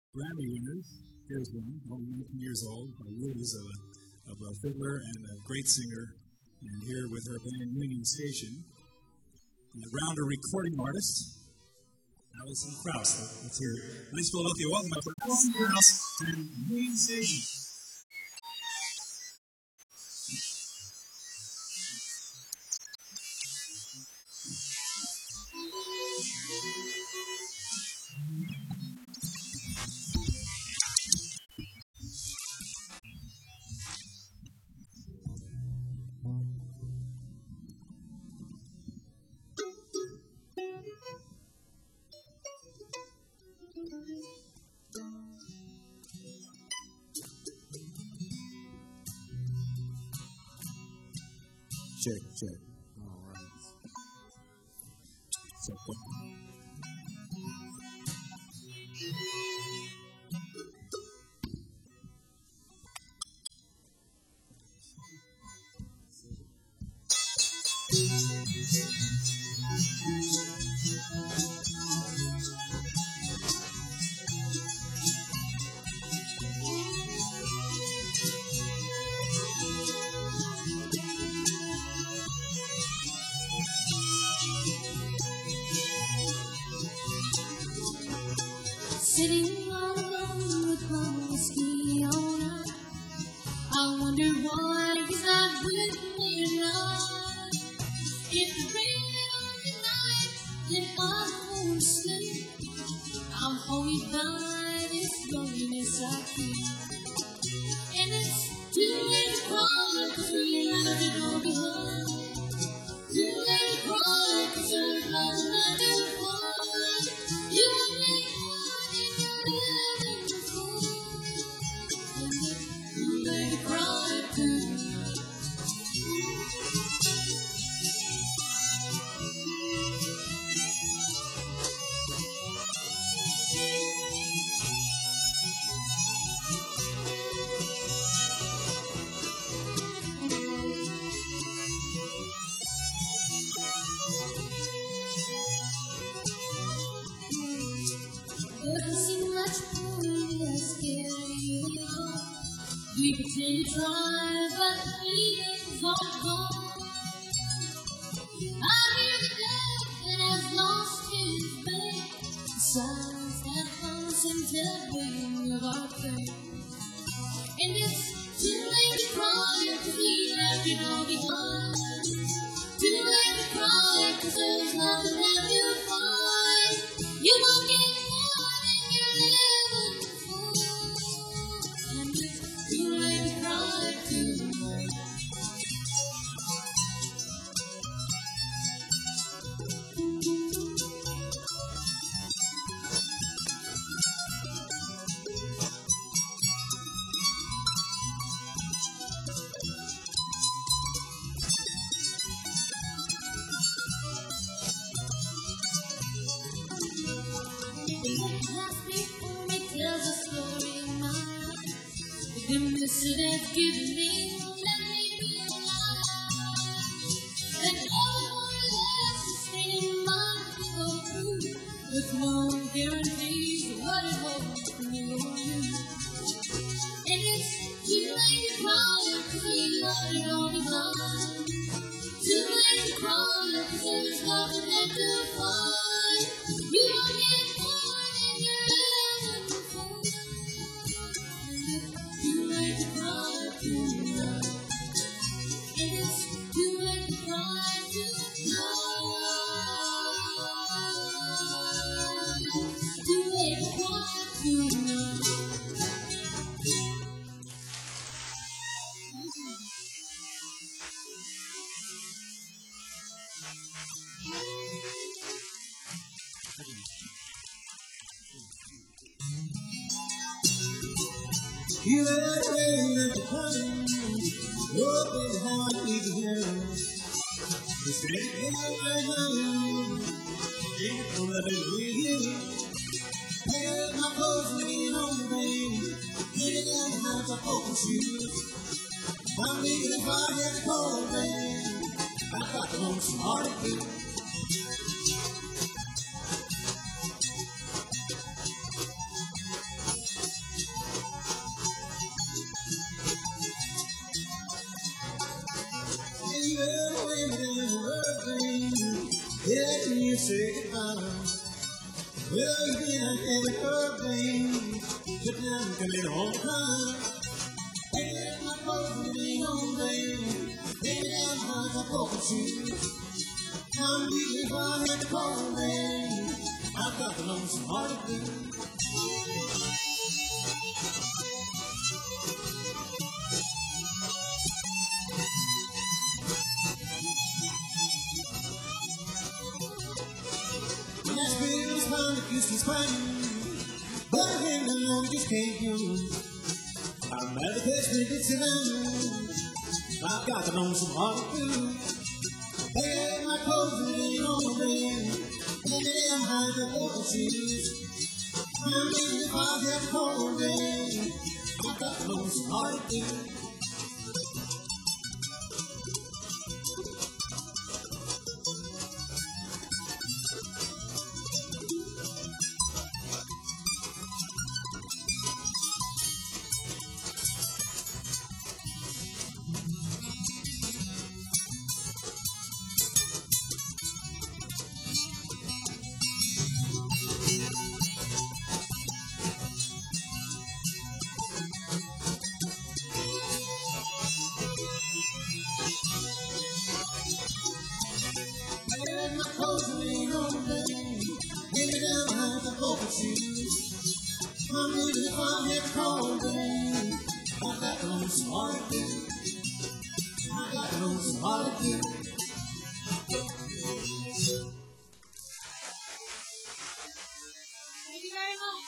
Grammy winners. Here's one, only 19 years old. Wood is a fiddler and a great singer, and here with her band Union Station. And around a recording artist, Alison Krauss. Let's hear it. Nice Philadelphia. Welcome to Alison Krauss and Union Station. Check. All right. Check one. Sitting all alone with one whiskey all night, I wonder why he's not with me tonight. It's a rainy night and I won't sleep. I'm holding by this loneliness I feel. And it's too late to cry 'cause we left it all behind. Too late to cry 'cause there's nothing I can find. You only want in your living before. And it's too late to cry tonight. Doesn't seem much point in scaring off. We pretend to try, but the feelings are gone. I hear the dead that has lost his faith. The silence that haunts him telling of our fate. And it's too late to cry 'cause we left it all behind. Too late to cry 'cause there's nothing left to find. You won't get more than you're living for. And it's too late to cry tonight. The past before me tells a story in my eyes. The goodness it has given me will let me realize that all more left to stay in mind to go through, with no guarantees of what it holds for me or you. And it's too late to cry 'cause we left it all behind. Too late to cry 'cause there's nothing left to find. You don't get more than you're living for. And it's too late to cry tonight. And it's too late to cry tonight. Too late to cry tonight. You let the honey, open heart is here. The same thing I know, it's forever with you. Here's my clothes laying on the bed, getting out of house of open shoes. I'm leaving the fire gets cold, man. I've got to want some heartache. say goodbye. Well, you been a heavy hurricane, but now I'm coming home time. Hey, my clothes will be on there. Baby, I'm hard to poke shoes. I'm really far and cold, man. I've got the lonesome heart of blue. Nashville's fine, it used to spine, but I hang along, just can't use. I'm at the place where it's around. I've got the lonesome heart of blue. Hey, my clothes are laying on the bed. Maybe I'm high to local shoes. I'm leaving if I have cold day. I've got the lonesome heart of blue. Hey, my clothes are laying on the bed. Maybe I'm high to local shoes. I'm leaving if I have cold day. I've got the lonesome heart of blue. I've got the lonesome heart of blue. Thank you very much.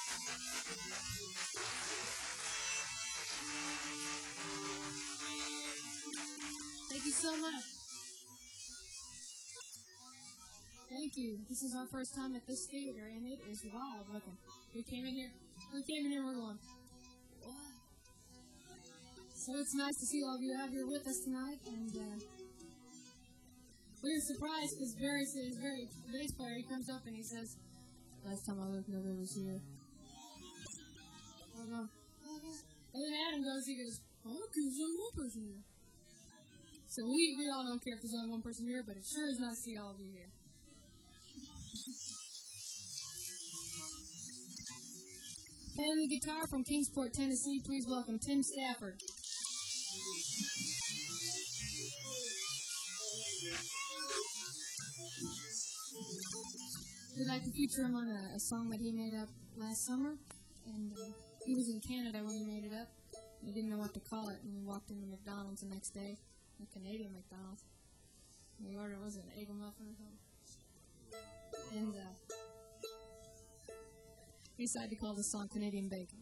Thank you so much. Thank you. This is our first time at this theater, and it is wild looking. We came in here, we're going, what? So it's nice to see all of you out here with us tonight, and we were surprised because the bass player, he comes up and he says, last time I looked, nobody was here. We're going, and then Adam goes, he goes, oh, because there's only one person here. So we all don't care if there's only one person here, but it sure is nice to see all of you here. Playing the guitar from Kingsport, Tennessee, please welcome Tim Stafford. We'd like to feature him on a song that he made up last summer, and he was in Canada when he made it up. He didn't know what to call it, and he walked into McDonald's the next day, a Canadian McDonald's. And the order was an Eagle muffin or something. And he decided to call the song Canadian Bacon.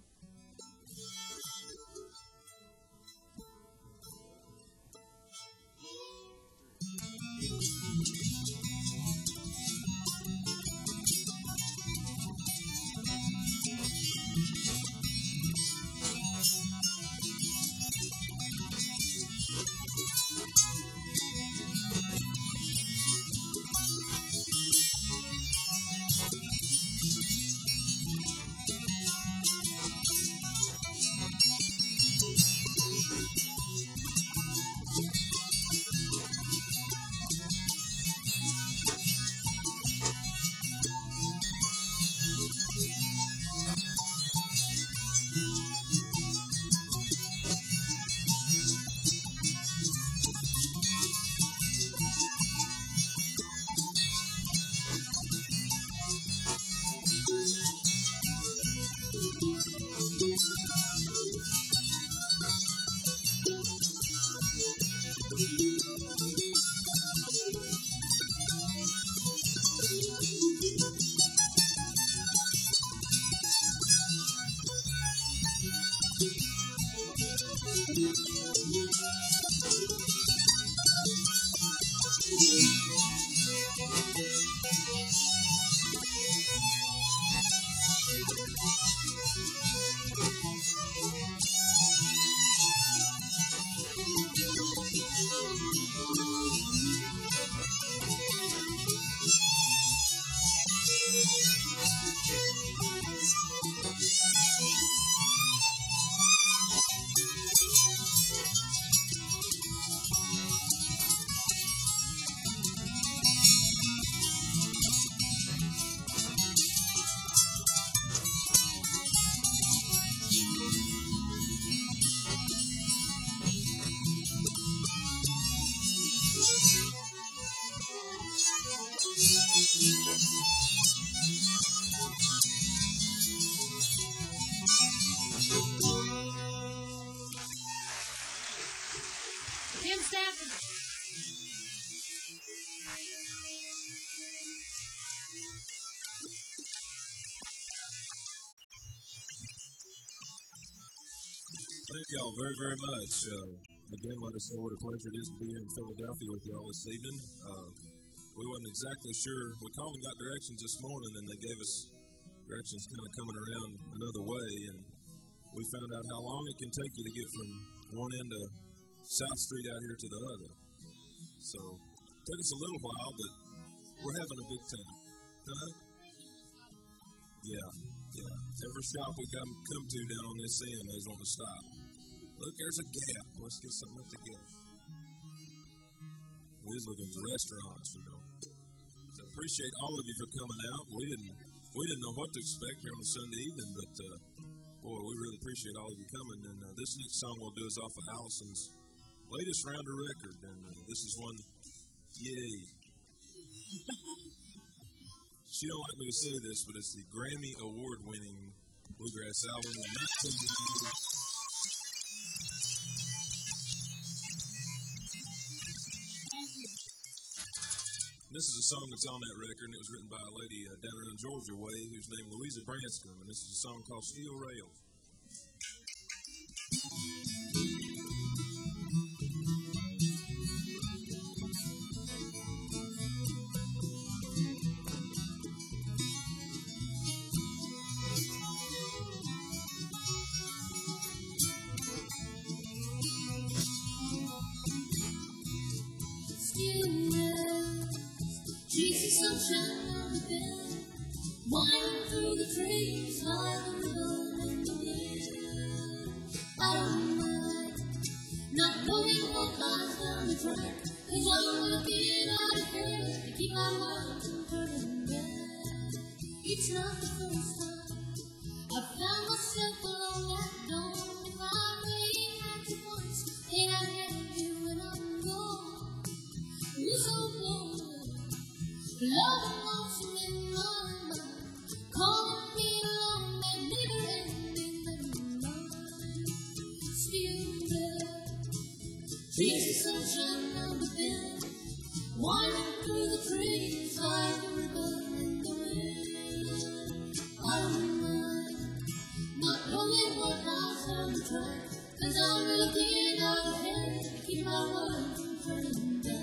Thank y'all very, very much. Again, let us know what a pleasure it is to be in Philadelphia with y'all this evening. We wasn't exactly sure. We called and got directions this morning, and they gave us directions kind of coming around another way, and we found out how long it can take you to get from one end of South Street out here to the other. So it took us a little while, but we're having a good time. Huh? Yeah. Every stop we come to down on this end, they want to stop. Look, there's a Gap. Let's get something at the Gap. We was looking for restaurants, So appreciate all of you for coming out. We didn't know what to expect here on Sunday evening, but boy, we really appreciate all of you coming. And this next song we'll do is off of Allison's latest rounder record, and this is one. Yay! She don't like me to say this, but it's the Grammy Award-winning bluegrass album of 1990. This is a song that's on that record, and it was written by a lady down around Georgia way who's named Louisa Branscombe, and this is a song called Steel Rails. Jesus, sunshine on the bed, winding through the trees, like a river in the wind. I don't mind not knowing what lies down the track, 'cause I'm looking out ahead to keep my mind from turning back. It's not the first time I found myself alone at dawn. If I really had to once, then I had you when I'm gone. You're so bold. Love lonesome in my mind, calling me along that never ending line. Still there, Jesus, sunshine on the bed, winding through the trees like a river in the wind. I don't mind not knowing what lies down the track, 'cause I'm looking out ahead to keep my mind from turning back.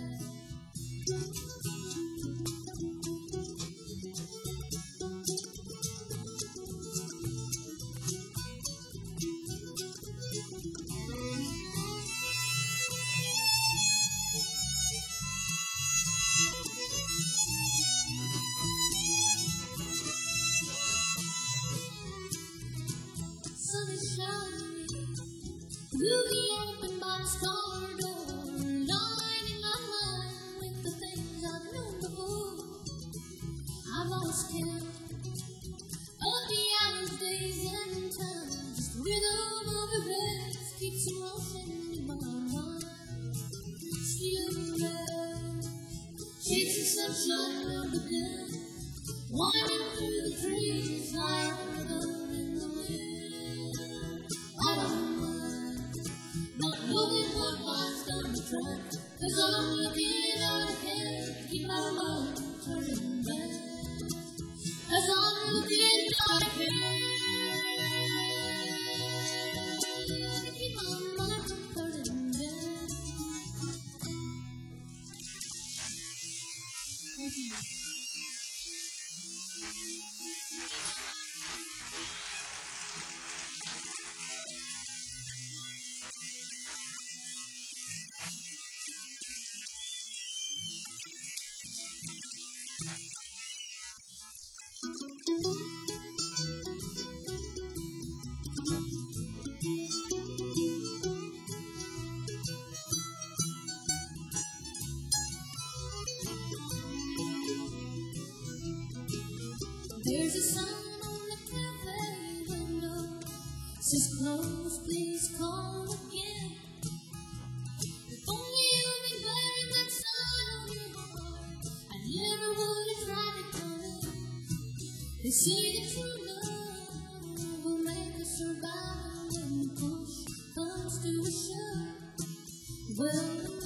Sun is shining through the open box car door, lining my mind with the things I've known before. I've lost count of the hours, days, and times. Just the rhythm of the rest keeps rushing in my mind. Still there, chasing sunshine on the bed, winding through the trees like a river in the wind. I don't mind not knowing what lies down the track, 'cause I'm looking out ahead to keep my mind from turning back. 'Cause I'm looking out ahead to keep my mind from turning back. Thank you. There's a sign on the cafe window, says close, please call again. If only you'd been wearing that sign on your heart, I never would have tried to come in. They say that true love will make us survive when push comes to a shove. Well,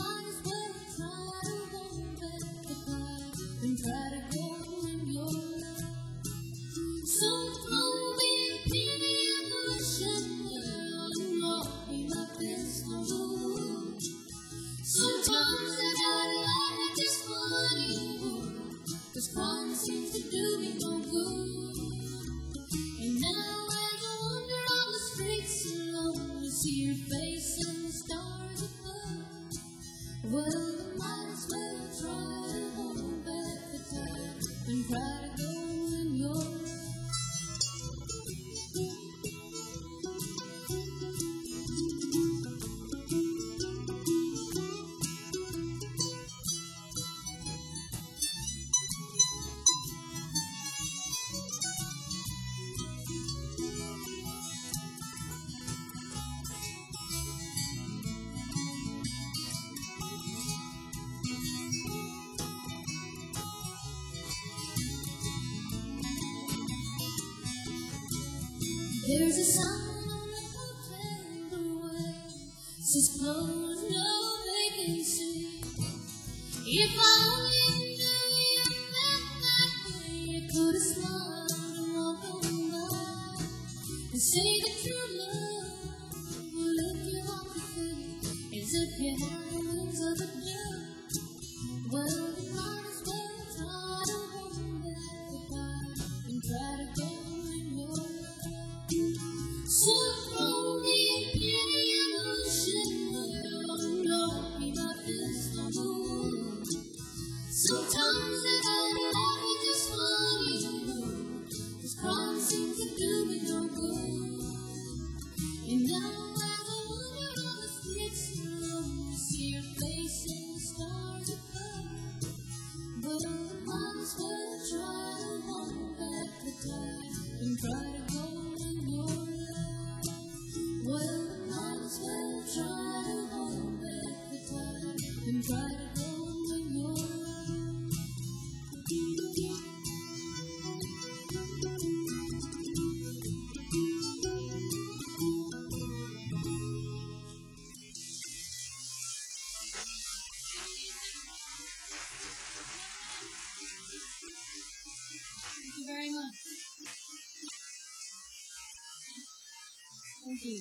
There's a sign on the hotel doorway, says closed, no vacancy. If I only knew you meant that way, I could have smiled and walked on by and say that true love will lift you off your feet as if you had the wings of a dove. Well, you might as well try to hold back the fire and try to go in your love. So hold me again, oh shit, well, don't be my fist on the wall. Sometimes I don't just want you know, 'cause crying seems to do me no good. And now as I wander on the streets alone, I see your face and the stars above. But I might as well try to hold back the tide and try to go in your love. Well, I might as well try to hold back the tide and try to go in your love. Thank you very much. Thank you.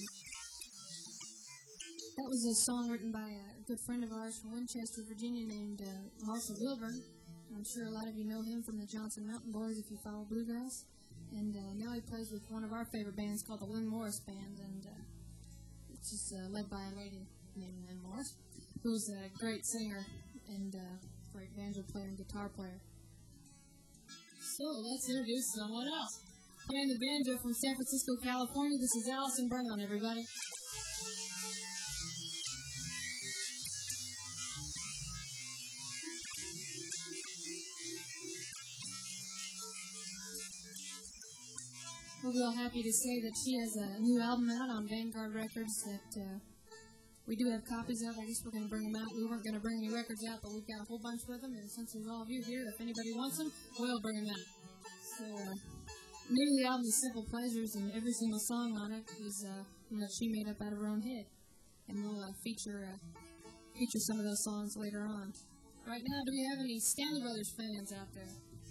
That was a song written by a good friend of ours from Winchester, Virginia, named Marshall Wilburn. I'm sure a lot of you know him from the Johnson Mountain Boys if you follow bluegrass. And now he plays with one of our favorite bands called the Lynn Morris Band, and it's just led by a lady named Lynn Morris, who's a great singer and great banjo player and guitar player. So let's introduce someone else. Playing the banjo from San Francisco, California, this is Allison Brown, everybody. We're real happy to say that she has a new album out on Vanguard Records that we do have copies of. I guess we're going to bring them out. We weren't going to bring any records out, but we've got a whole bunch with them. And since there's all of you here, if anybody wants them, we'll bring them out. So, new to the album is Simple Pleasures, and every single song on it is one that she made up out of her own head. And we'll feature some of those songs later on. Right now, do we have any Stanley Brothers fans out there?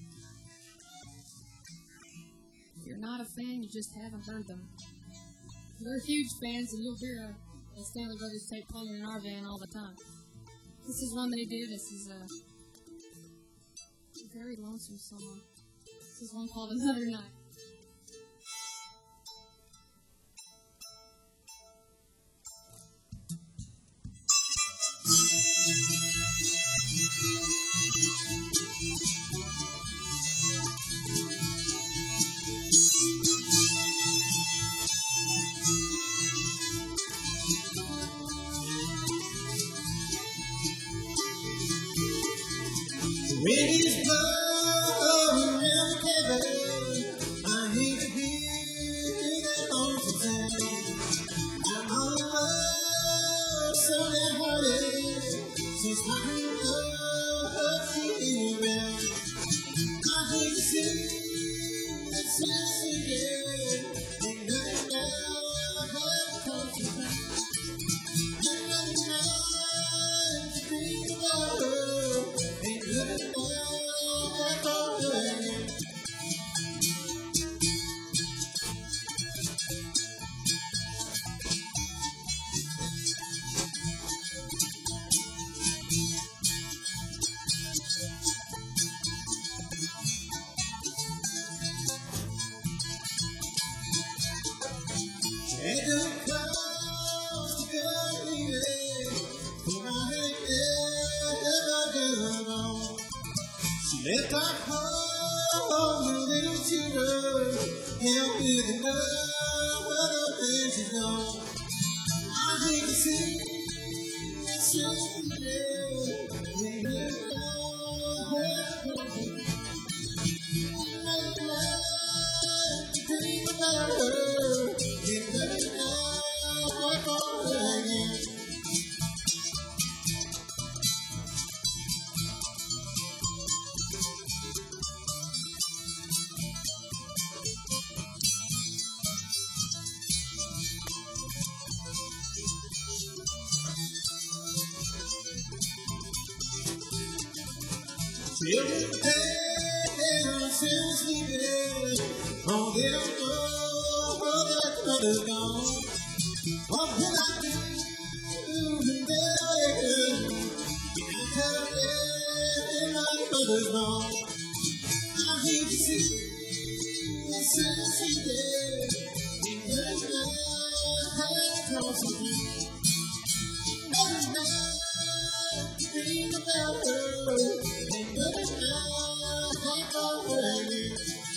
If you're not a fan, you just haven't heard them. We're huge fans, and you'll hear a Stanley Brothers tape playing in our van all the time. This is one they do. This is a very lonesome song. This is one called Another Night. Rain blowing around the cabin. I hate to hear that awful sound. I'm on the road, so hearted. Since I know what's in around, I hate to see that sound again. And I know what comes to pass. Another night to think about her. Ain't good enough for her. Ain't no cause to go away, for I ain't ever done wrong. She left our home a little too early, help me to know what the things she's gone. I hate to see that someday when you know her. Another night to dream about her, and never know what for her again. Every day since we met, oh, they don't know that mother's gone. What will I do? Because my mother's gone. I hate to see since we met. There's no close to me. There's nothing about her. There's nothing about her.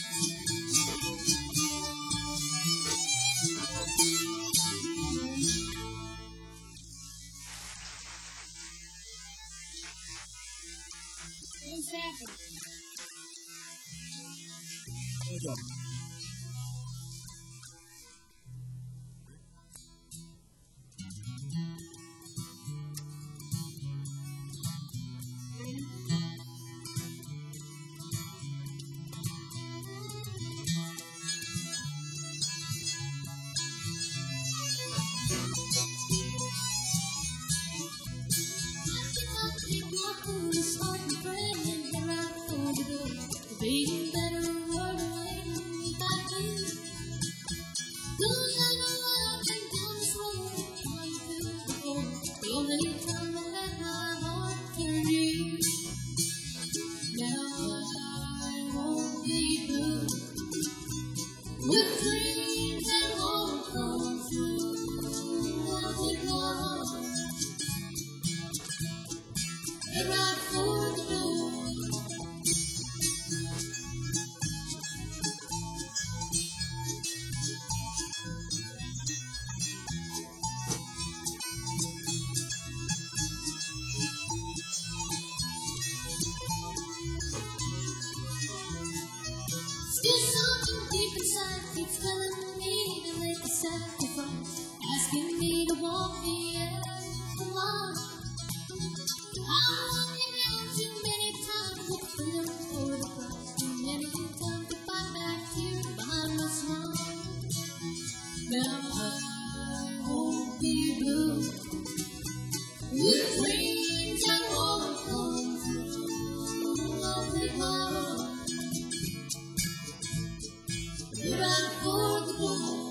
Exactly. Baby, better run away if I do. 'Cause I know I've been down this road before. The only time I let my heart turn you. Now I won't be blue with dreams that won't come true. I'll take my heart and ride for the door. Still something deep inside keeps telling me to make a sacrifice, asking me to walk the extra mile. I want you down too many times with the look for the price, too many times to fight back here behind my smile. Now I won't be blue with dreams that won't come true. I'll take my heart and ride for the door.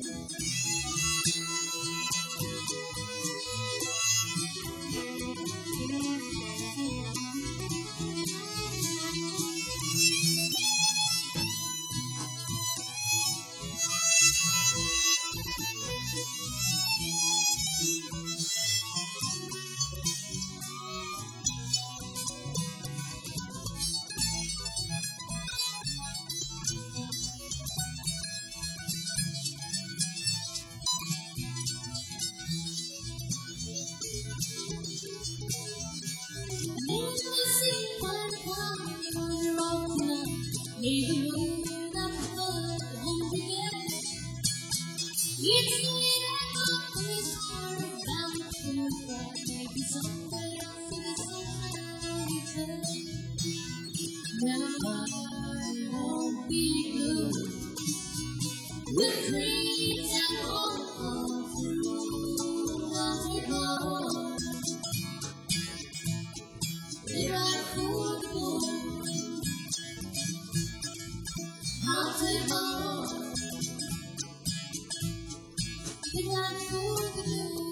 With dreams that won't come true, I'll take my heart and ride for the door. I'll take my heart and ride for the door.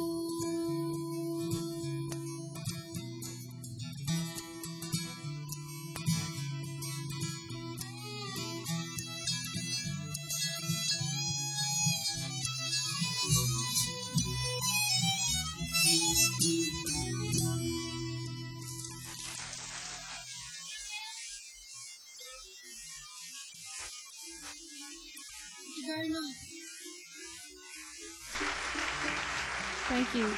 Thank you very much. Thank you.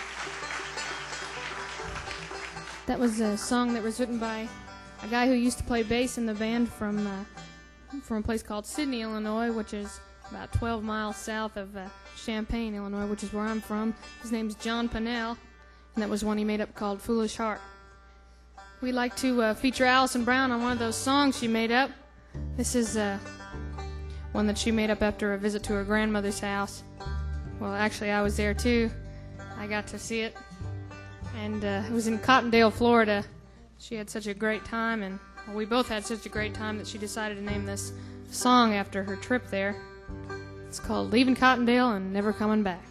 That was a song that was written by a guy who used to play bass in the band from a place called Sydney, Illinois, which is about 12 miles south of Champaign, Illinois, which is where I'm from. His name's John Pennell, and that was one he made up called Foolish Heart. We'd like to feature Alison Brown on one of those songs she made up. This is one that she made up after a visit to her grandmother's house. Well, actually, I was there too. I got to see it. And it was in Cottondale, Florida. She had such a great time, and we both had such a great time that she decided to name this song after her trip there. It's called Leaving Cottondale and Never Coming Back.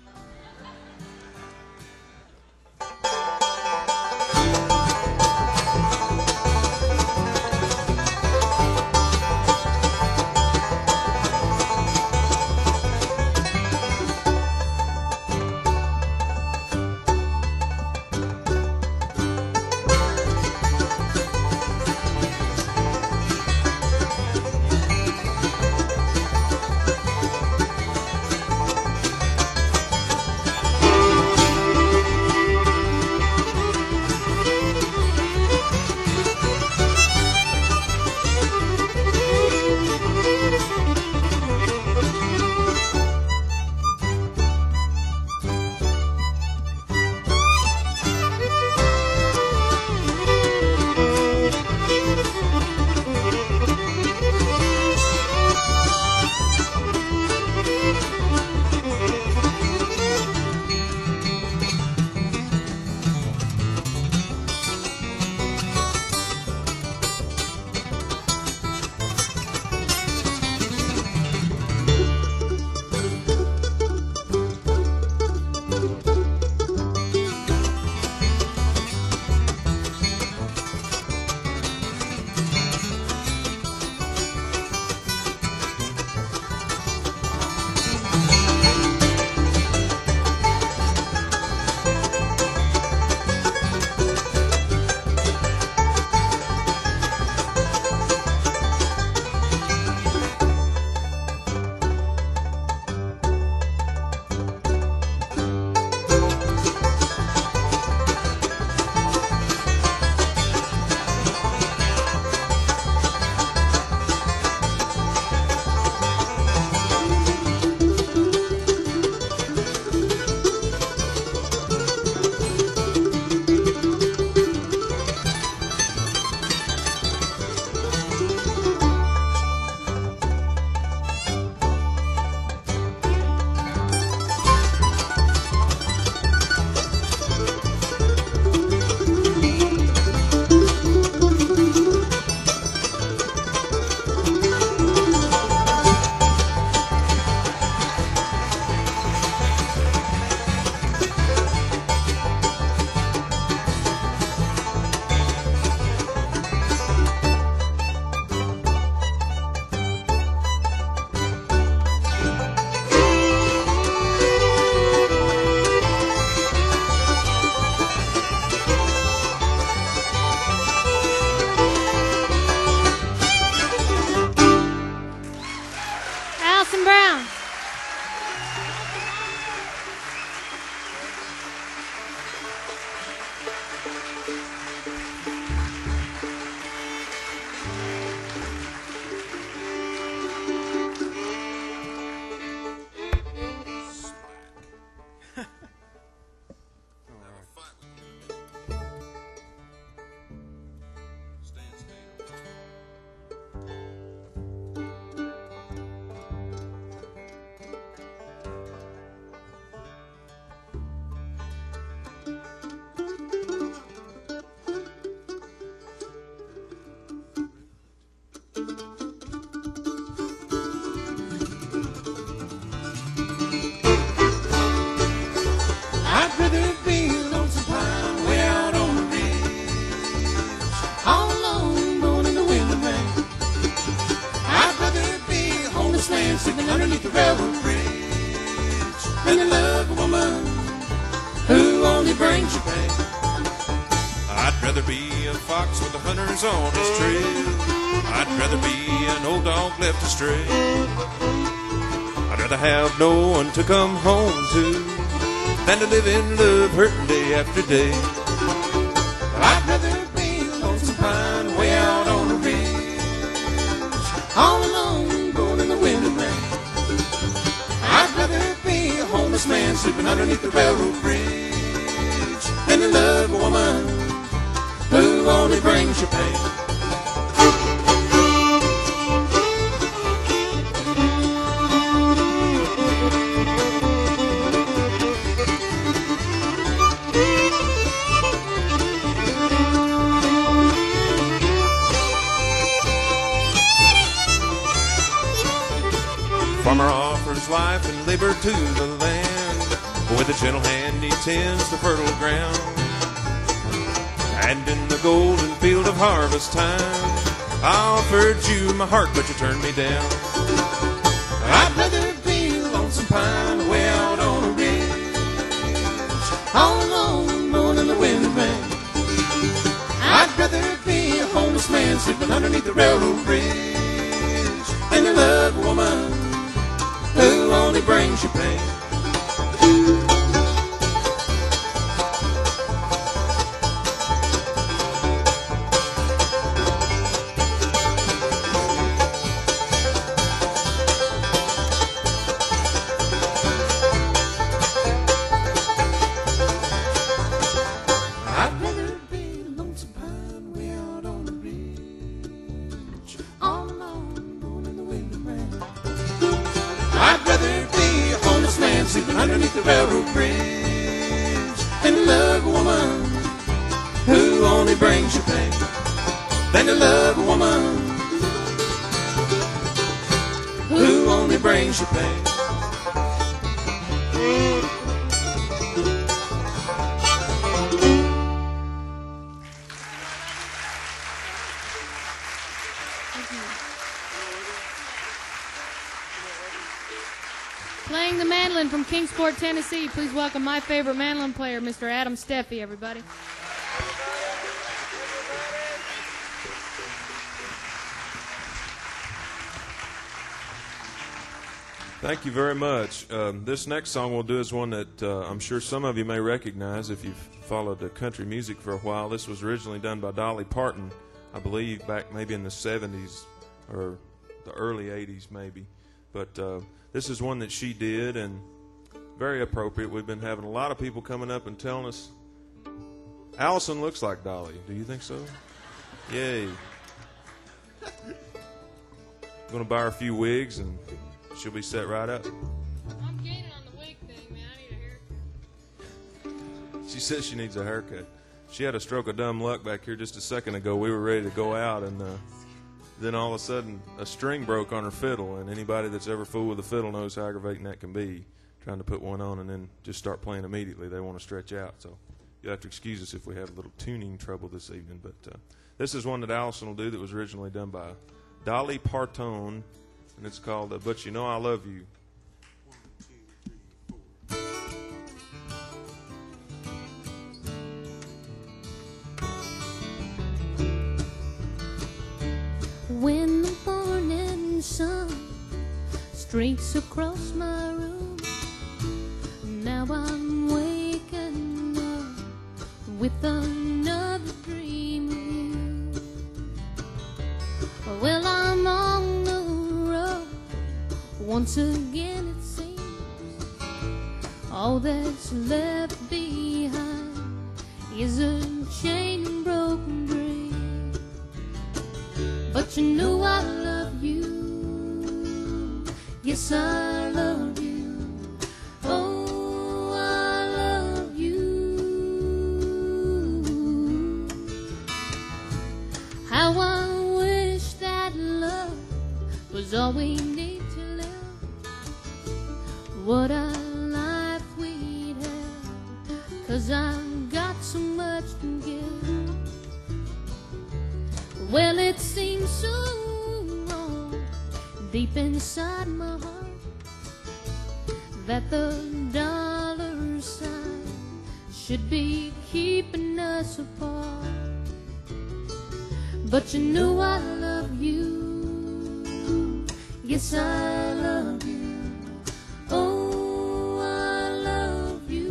sleeping underneath the railroad bridge, and you love a woman who only brings you pain. I'd rather be a fox with the hunters on his trail. I'd rather be an old dog left astray. I'd rather have no one to come home to than to live in love hurting day after day. I'd rather be a lonesome pine way out on the ridge, all alone going in the wind and rain. I'd rather be a homeless man sleeping underneath the railroad bridge than to love a woman who only brings you pain. to the land. With a gentle hand he tends the fertile ground. And in the golden field of harvest time, I offered you my heart, but you turned me down. I'd rather be a lonesome pine way out on a ridge, all alone, blowing in the wind and rain. I'd rather be a homeless man sleeping underneath the railroad bridge than a loved woman who only brings you pain. Underneath the railroad bridge and a love woman who only brings you pain. Than a love woman who only brings you pain. Playing the mandolin from Kingsport, Tennessee, please welcome my favorite mandolin player, Mr. Adam Steffi, everybody. Thank you very much. This next song we'll do is one that I'm sure some of you may recognize if you've followed the country music for a while. This was originally done by Dolly Parton, I believe, back maybe in the 70s or the early 80s maybe. But this is one that she did, and very appropriate. We've been having a lot of people coming up and telling us, Allison looks like Dolly. Do you think so? Yay. I'm going to buy her a few wigs, and she'll be set right up. I'm gaining on the wig thing, man. I need a haircut. She says she needs a haircut. She had a stroke of dumb luck back here just a second ago. We were ready to go out, and then all of a sudden a string broke on her fiddle, and anybody that's ever fooled with a fiddle knows how aggravating that can be, trying to put one on and then just start playing immediately. They want to stretch out, so you'll have to excuse us if we have a little tuning trouble this evening. But this is one that Allison will do that was originally done by Dolly Parton, and it's called But You Know I Love You. 1, 2, 3, 4. When the morning sun streaks across my room, now I'm waking up with another dream of you. Well, I'm on the road once again, it seems. All that's left behind is a chained and broken dream. But you know I love you. Yes, I love you. Oh, I love you. How I wish that love was all we need to live. What a life we'd have, 'cause I've got so much to give. Well, it seems so wrong deep inside my heart that the dollar sign should be keeping us apart. But you know I love you. Yes, I love you. Oh, I love you.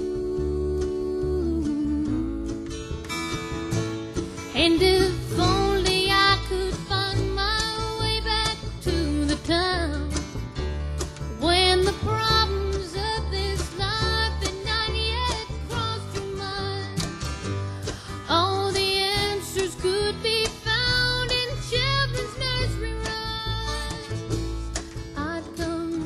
And if only I could find my way back to the time when the problems of this life had not yet crossed your mind. All the answers could be found in children's nursery rhymes. I'd come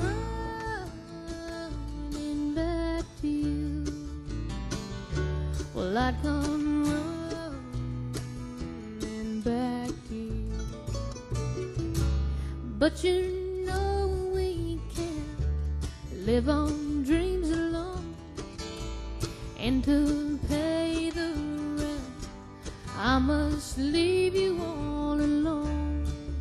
running back to you. Well, I'd come running back to you. But you know we can't live on dreams alone, and to pay the rent, I must leave you all alone.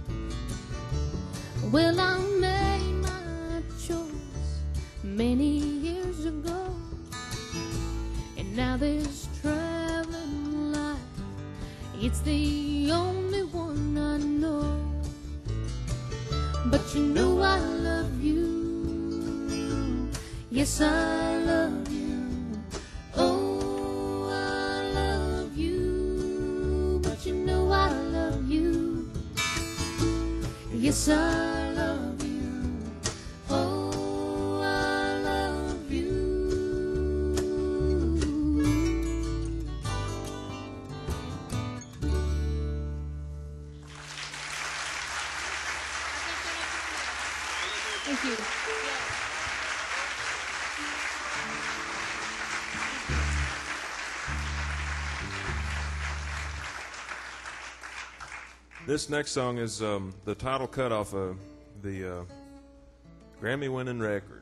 Well, I made my choice many years ago, and now this traveling life, it's the only one I know. But you know I love you, yes I love you, oh I love you. But you know I love you, yes I love you, oh I love you. Thank you. This next song is the title cut off of the Grammy-winning record.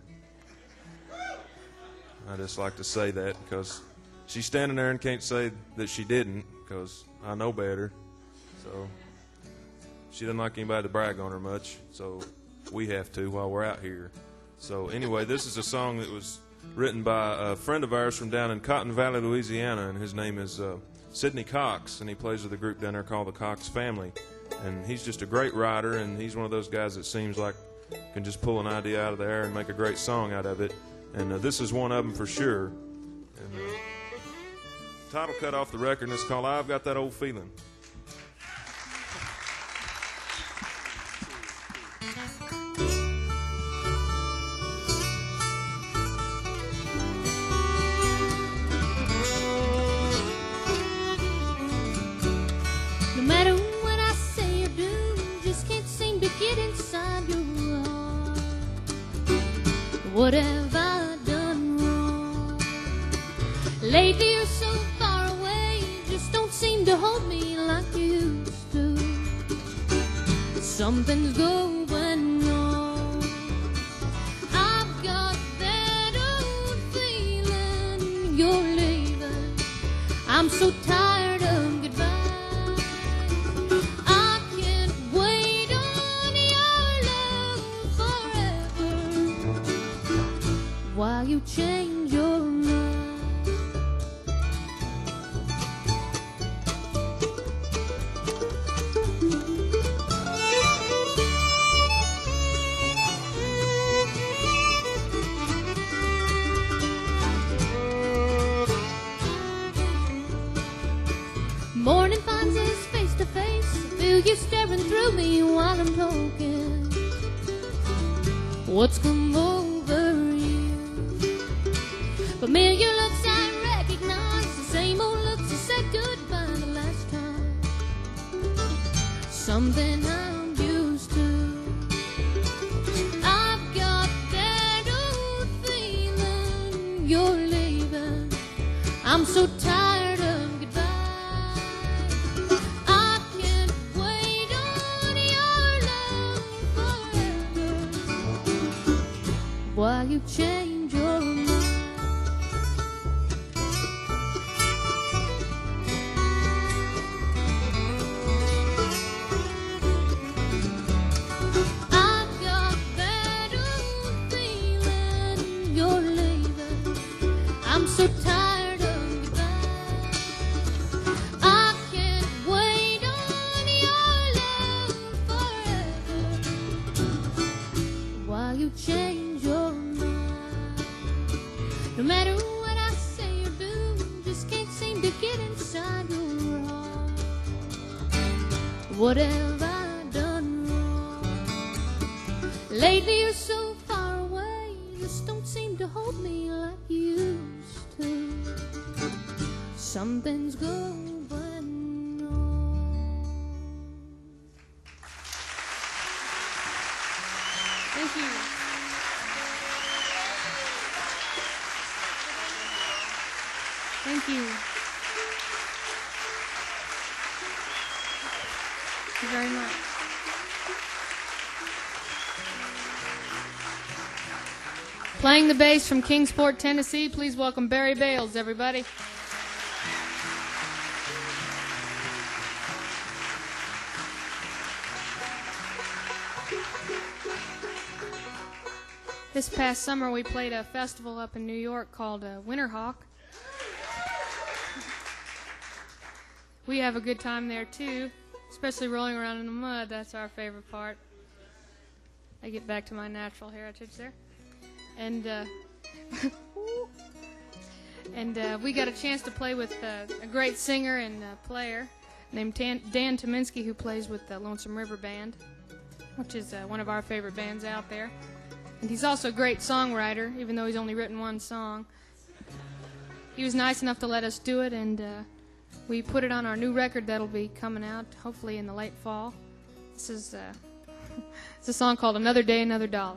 I just like to say that because she's standing there and can't say that she didn't, because I know better. So she doesn't like anybody to brag on her much, so we have to while we're out here. So anyway, this is a song that was written by a friend of ours from down in Cotton Valley, Louisiana, and his name is Sidney Cox, and he plays with a group down there called the Cox Family. And he's just a great writer, and he's one of those guys that seems like can just pull an idea out of the air and make a great song out of it. And this is one of them for sure. And the title cut off the record, and it's called I've Got That Old Feeling. No matter what I say or do, just can't seem to get inside your heart. What have I done wrong? Lately you're so far away, you just don't seem to hold me like you used to. Something's going on. I've got that old feeling you're leaving. I'm so tired of goodbye. I can't wait on your love forever while you change your mind. Morning finds us face to face. Feel you staring through me while I'm talking. What's come over you? Familiar looks I recognize, the same old looks you said goodbye the last time. Something I'm used to. I've got that old feeling you're leaving. I'm so tired of goodbye. I can't wait on your love forever while you change your mind. I've got that old feeling you're leaving. I'm so tired of goodbye. I can't wait on your love forever while you change your mind. No matter what I say or do, just can't seem to get inside your heart. What have I done wrong? Lately you're so far away, you just don't seem to hold me like you used to. Something's going on. Thank you. Thank you. Thank you very much. Playing the bass from Kingsport, Tennessee, please welcome Barry Bales, everybody. This past summer, we played a festival up in New York called Winterhawk. We have a good time there, too, especially rolling around in the mud. That's our favorite part. I get back to my natural heritage there. And we got a chance to play with a great singer and player named Dan Tominski, who plays with the Lonesome River Band, which is one of our favorite bands out there. And he's also a great songwriter, even though he's only written one song. He was nice enough to let us do it, and we put it on our new record that'll be coming out, hopefully in the late fall. This is it's a song called Another Day, Another Dollar.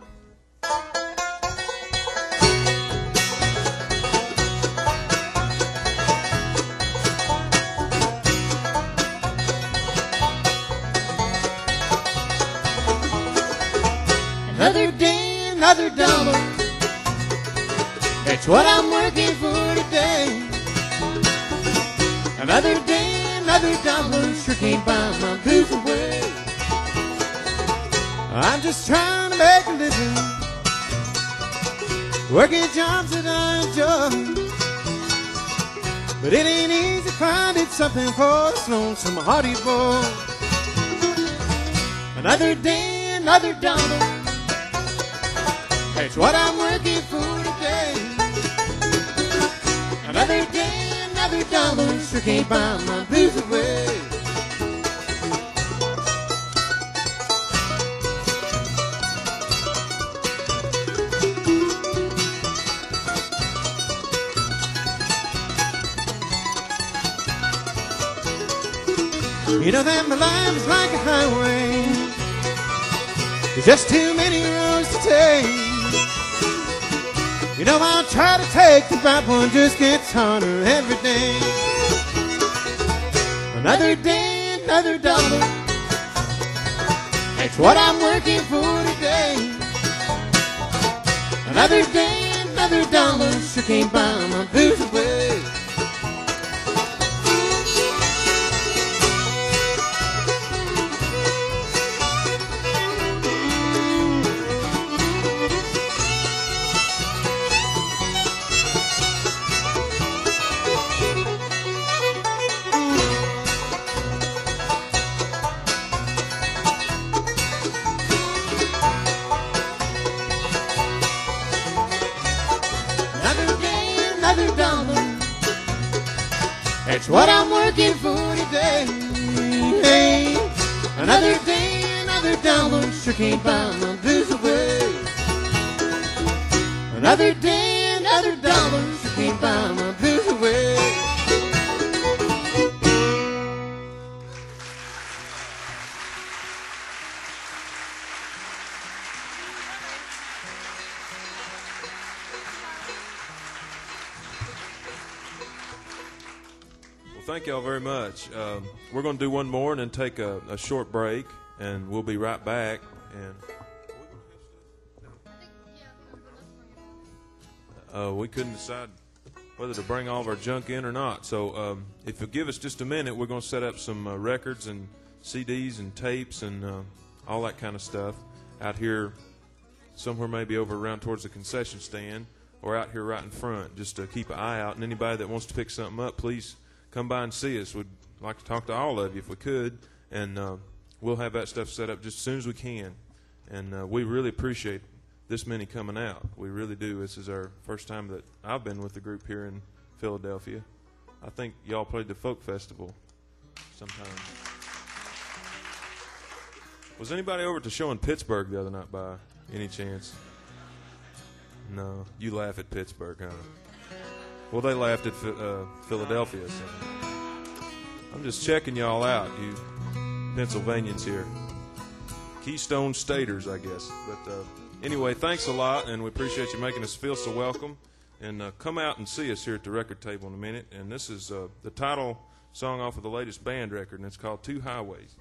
Another day, another dollar. That's what I'm working for today. Another day, another dollar. Sure can't buy my blues away. I'm just trying to make a living, working jobs that I enjoy. But it ain't easy finding something for this lonesome hearty boy. Another day, another dollar. That's what I'm working for today. Another day, another dollar. Sure can't buy my blues away. You know that my life is like a highway. There's just too many roads to take. You know I'll try to take the right one, just gets harder every day. Another day, another dollar. That's what I'm working for today. Another day, another dollar. Sure can't buy my blues away. That's what I'm working for today. Hey, another day, another dollar. Sure can't buy my blues away. Another day, another dollar. Sure can't buy my blues away. Thank y'all very much. We're going to do one more and then take a short break, and we'll be right back. And we couldn't decide whether to bring all of our junk in or not. So if you'll give us just a minute, we're going to set up some records and CDs and tapes and all that kind of stuff out here somewhere, maybe over around towards the concession stand or out here right in front, just to keep an eye out. And anybody that wants to pick something up, please come by and see us. We'd like to talk to all of you if we could, and we'll have that stuff set up just as soon as we can. And we really appreciate this many coming out. We really do. This is our first time that I've been with the group here in Philadelphia. I think y'all played the folk festival sometime. Was anybody over at the show in Pittsburgh the other night by any chance? No. You laugh at Pittsburgh, huh? Well, they laughed at Philadelphia. So. I'm just checking y'all out, you Pennsylvanians here. Keystone Staters, I guess. But anyway, thanks a lot, and we appreciate you making us feel so welcome. And come out and see us here at the record table in a minute. And this is the title song off of the latest band record, and it's called Two Highways.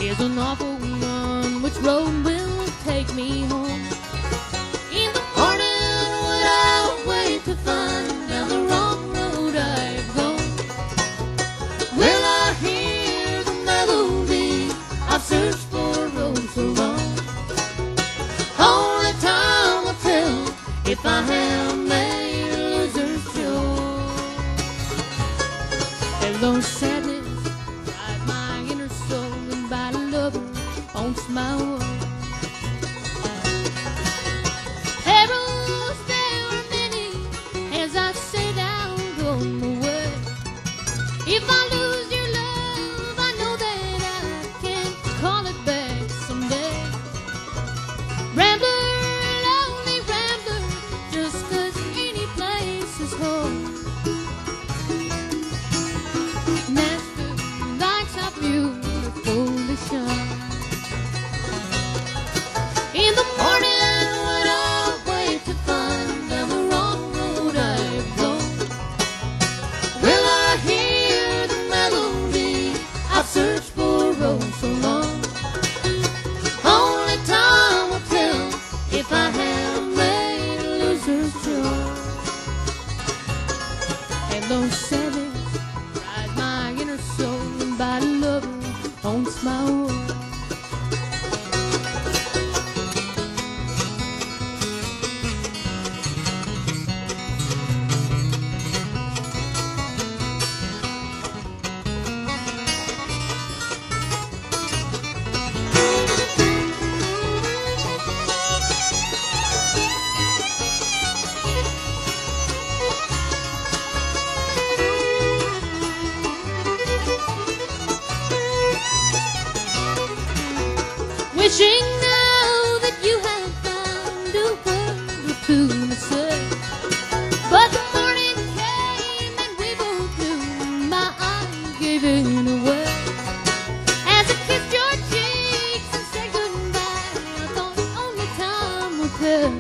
is an awful one. Which road will take me home? In the morning when I wake to find down the wrong road I've gone, will I hear the melody I've searched for oh so long? Only time will tell if I have made a loser's choice. Hello sadness, ride my inner soul, and by lover haunts my world. Arrows there are many as I set out on the way. If I lose your love, I know that I can't call it back someday. Rambler, lonely rambler, just 'cause any place is home. Master likes our beautiful to shine. In the morning when I wake to find down the wrong road I've gone, will I hear the melody I've searched for oh so long? Only time will tell if I have made a loser's choice. And those sadness ride my inner soul, and by lover haunts my world. Wishing now that you had found a word or two to say, but the morning came and we both knew my eyes gave it away. As I kissed your cheeks and said goodbye, I thought only time will tell.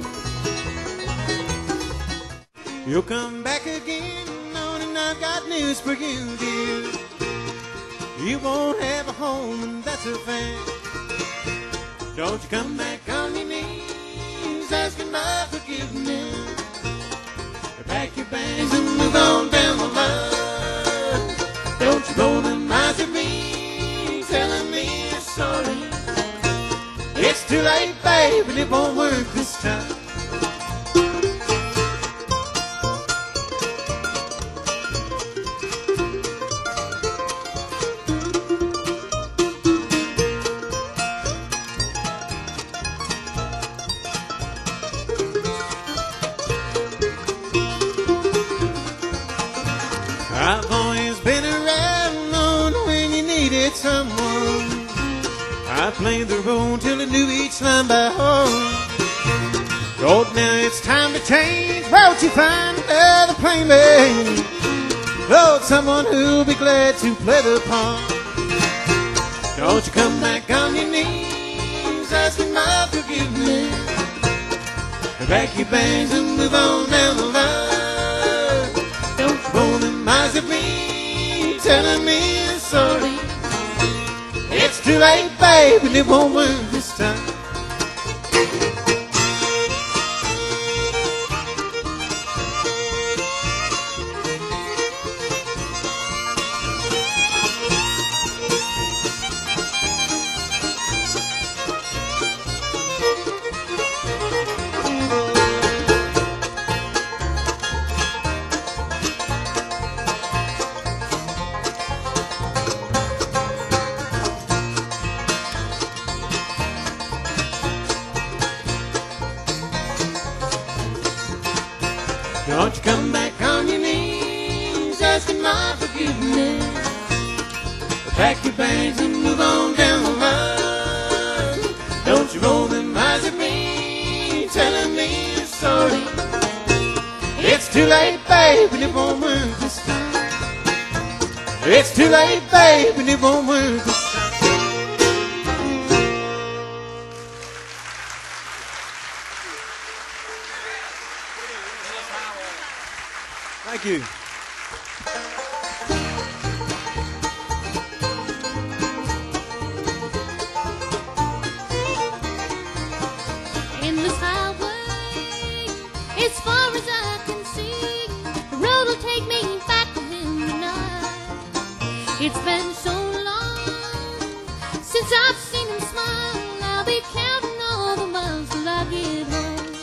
You'll come back again, and I've got news for you, dear. You won't have a home, and that's a fact. Don't you come back on your knees asking my forgiveness. Pack your bags and move on down the line. Don't you roll them eyes at me telling me you're sorry. It's too late, babe, and it won't work this time. I've always been around on when you needed someone. I played the role till I knew each line by heart. Oh, now it's time to change. Won't you find another playmate? Oh, someone who'll be glad to play the part. Don't you come back on your knees asking my forgiveness. Pack your bags and move on down the line. Don't you roll them eyes at me telling me you're sorry. It's too late, babe, and it won't work this time. Don't you come back on your knees asking my forgiveness. Pack your bags and move on down the line. Don't you roll them eyes at me telling me you're sorry. It's too late, babe, and it won't work this time. It's too late, babe, and it won't work this time. Thank you. It's been so long since I've seen him smile. I'll be counting all the miles till I get home.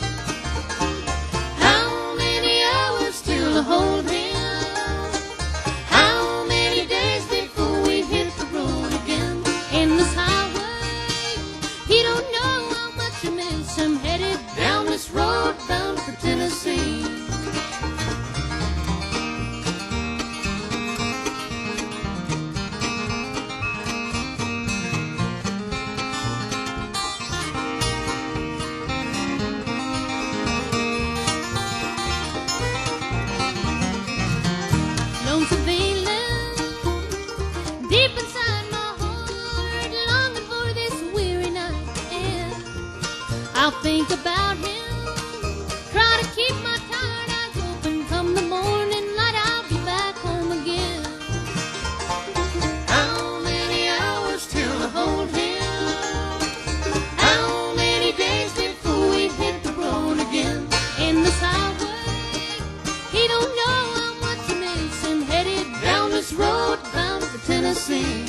How many hours till I hold him? How many days before we hit the road again? In this highway, he don't know how much I miss him. Headed down this road bound for Tennessee. Lonesome feeling deep inside my heart, longing for this weary night to end. I'll think about him, try to keep my tired eyes open. Come the morning light, I'll be back home again. How many hours till I hold him? How many days before we hit the road again? In this highway, he don't know how much I miss him. Headed down this road bound for Tennessee.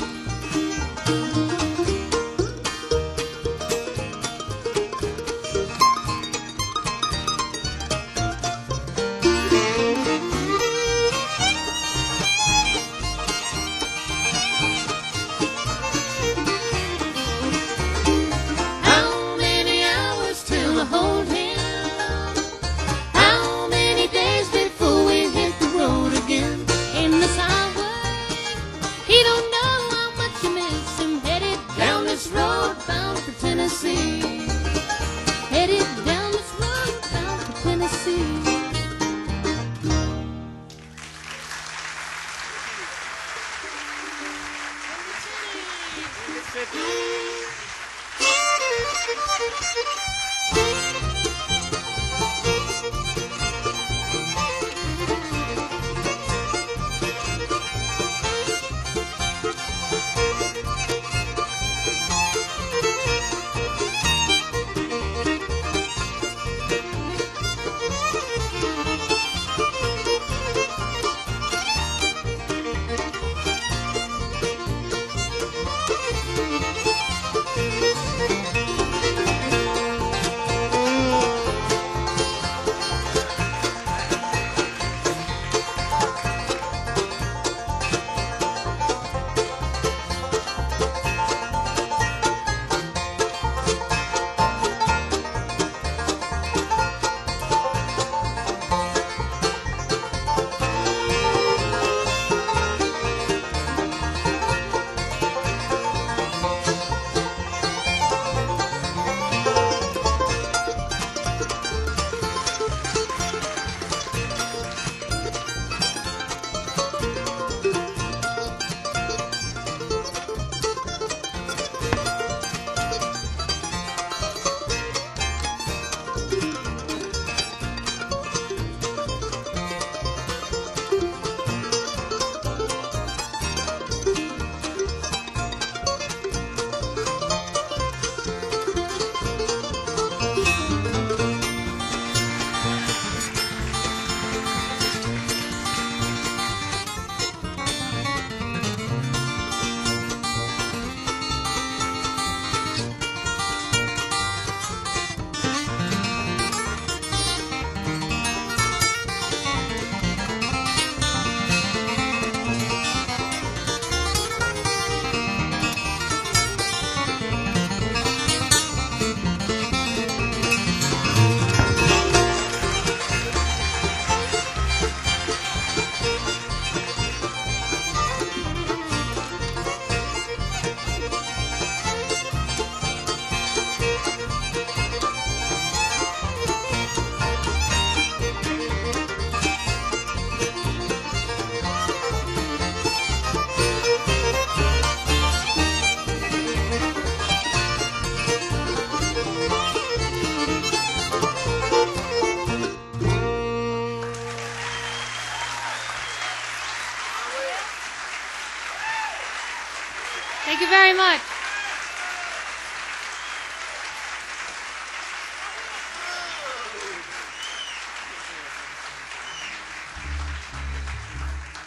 How many hours till I hold him? How many days before we hit the road again? In this highway, he don't know how much I miss him. Headed down this road bound for Tennessee. Headed down this road bound for Tennessee.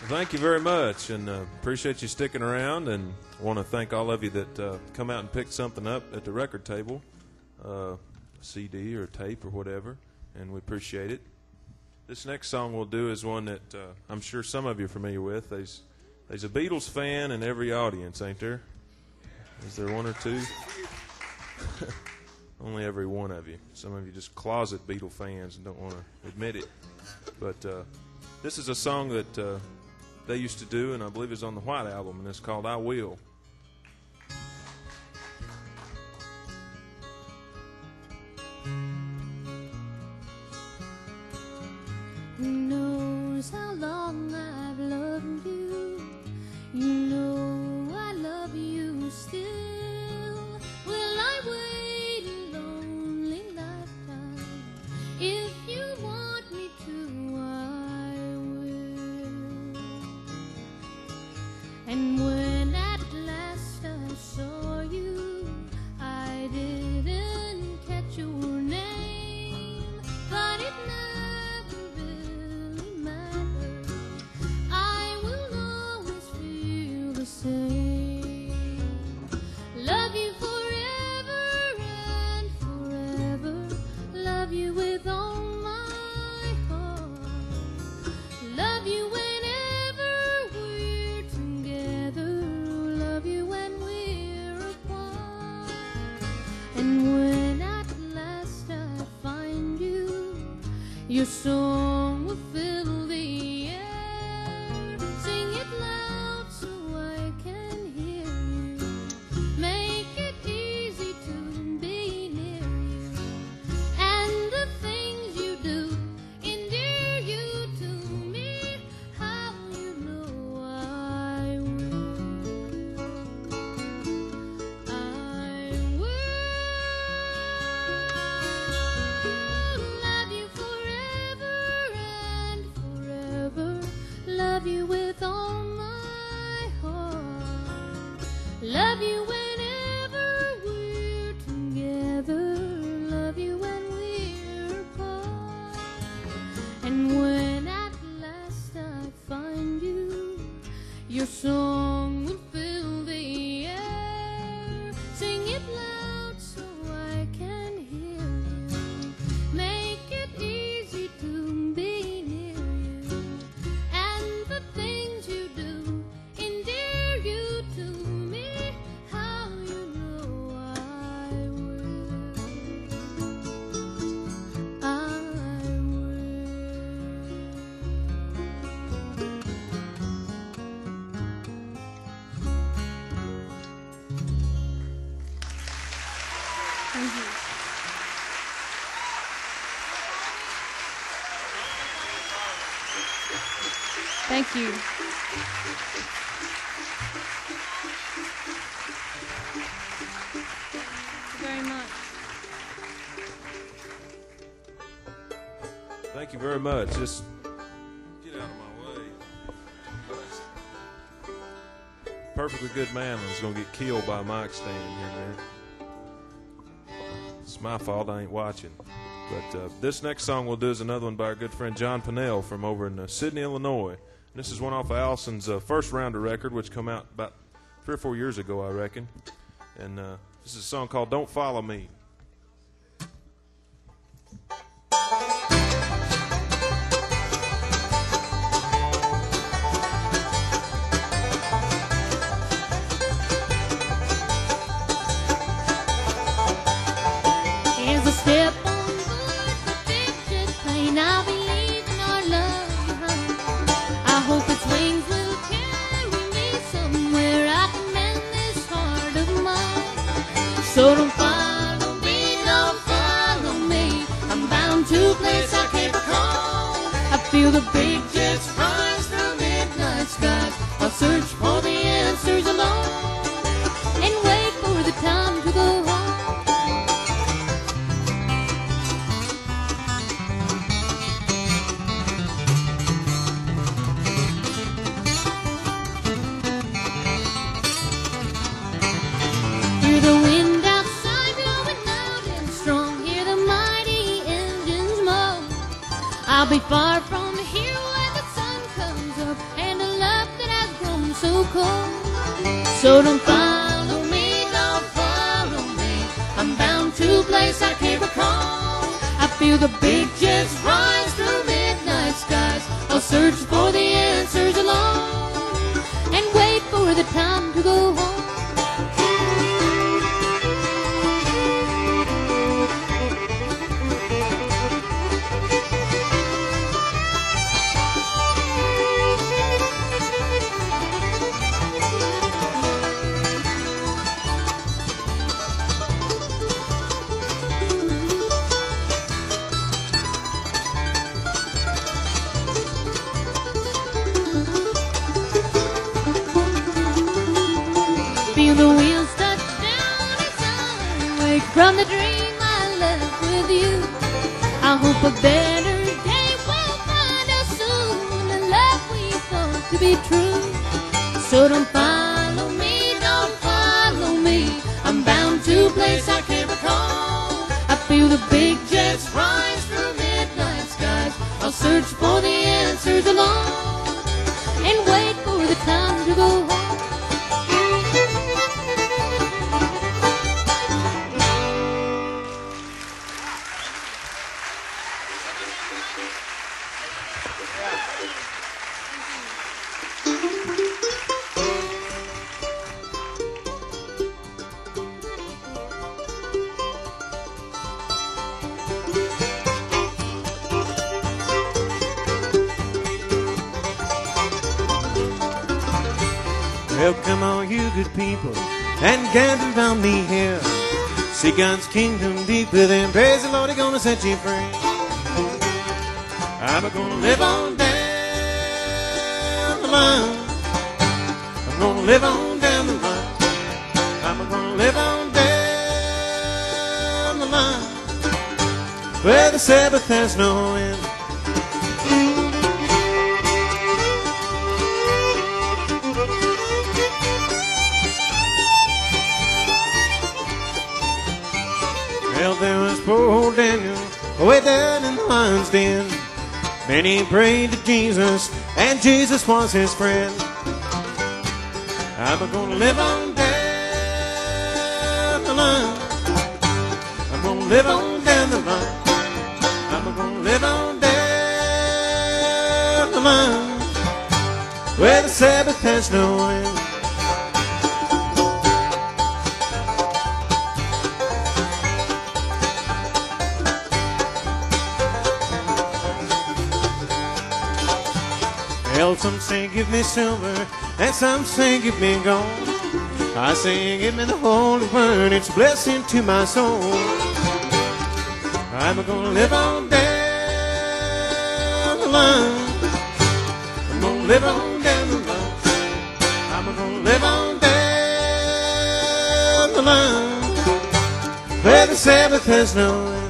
Thank you very much, and appreciate you sticking around, and want to thank all of you that come out and picked something up at the record table, CD or tape or whatever, and we appreciate it. This next song we'll do is one that I'm sure some of you are familiar with. There's a Beatles fan in every audience, ain't there? Is there one or two? Only every one of you. Some of you just closet Beatle fans and don't want to admit it. But this is a song that they used to do, and I believe it's on the White Album, and it's called I Will. Who knows how long I've loved you? You know I love you still. Will I wait a lonely lifetime? If you want me to, I will. And when at last I saw you, I didn't catch your name, but it never really mattered. I will always feel the same. Love you forever and forever. Love you with all my heart. Love you whenever we're together. Love you when we're apart. And when at last I find you, your song will fill the air. Sing it loud so I can hear you. Make it easy to be near you. And the things you do endear you to me. How you know I will. I will love you forever and forever. Love you with all my heart. Love you whenever we're together. Love you when we're apart. And when at last I find you, your song will fill the air. Sing it loud so I can hear you. Make it easy to be near you. And the things you do endear you to me. How you know I will. I will. Thank you. Thank you. Thank you very much. Thank you very much. Just get out of my way. Perfectly good man is going to get killed by a mic stand here, man. It's my fault I ain't watching. But this next song we'll do is another one by our good friend John Pennell from over in Sydney, Illinois. And this is one off of Allison's first rounder record, which come out about 3 or 4 years ago, I reckon. And this is a song called Don't Follow Me. Here's a step on board the big jet plane. I believe in our love behind. I hope its wings will carry me somewhere I can mend this heart of mine. So don't follow me, don't follow me. I'm bound to a place I can't recall. I feel the big jets rise through midnight skies. I'll search for the answers alone and wait for the time to go home. Hear the wind outside blowing loud and strong. Hear the mighty engines moan. I'll be far from here when the sun comes up and the So don't follow me, don't follow me. I'm bound to a place I can't recall. I feel the big jets rise through midnight skies. I'll search for the answers alone and wait for the time to go home. Feel the wheels touch down, it's on. Wake from the dream I left with you. I hope a better day will find us soon. The love we thought to be true. So don't follow me, don't follow me. I'm bound to a place I can't recall. I feel the big jets rise through midnight skies. I'll search for the answers alone and wait for the time to go home. Well, come on, you good people, and gather round me here. See God's kingdom deep within. Praise the Lord, He's gonna set you free. I'm gonna live on down the line. I'm gonna live on down the line. I'm gonna live on down the line, where the Sabbath has no end. Well, there was poor old Daniel way down in the lion's den. Then he prayed to Jesus, and Jesus was his friend. I'm gonna live on down the line. I'm gonna live on down the line. I'm gonna live on down the line, where the Sabbath has no end. Well, some say give me silver, and some say give me gold. I say give me the Holy Word, it's a blessing to my soul. I'm gonna live on down the line. I'm gonna live on down the line. I'm gonna live on down the line, where the Sabbath has no end.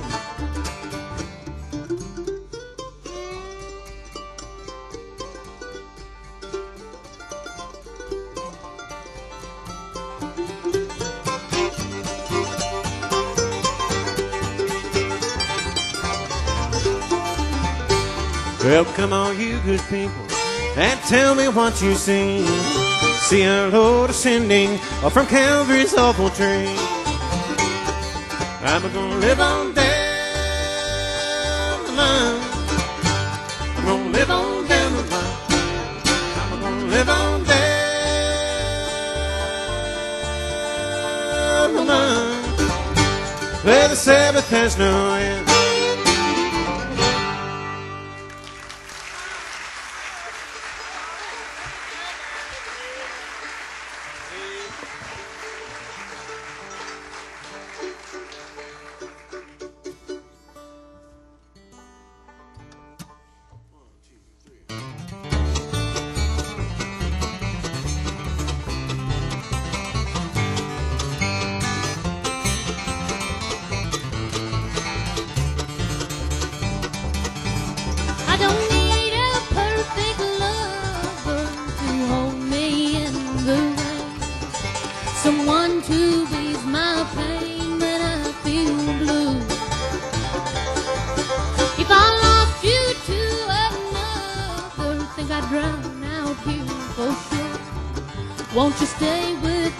Well, come on, you good people, and tell me what you see. See our Lord ascending from Calvary's awful tree. I'm gonna live on down the line. I'm gonna live on down the line. I'm gonna live on down the line, where the Sabbath has no end. I don't need a perfect lover to hold me in the rain. Someone to ease my pain when I feel blue. If I lost you to another, think I'd drown out here for sure. Won't you stay with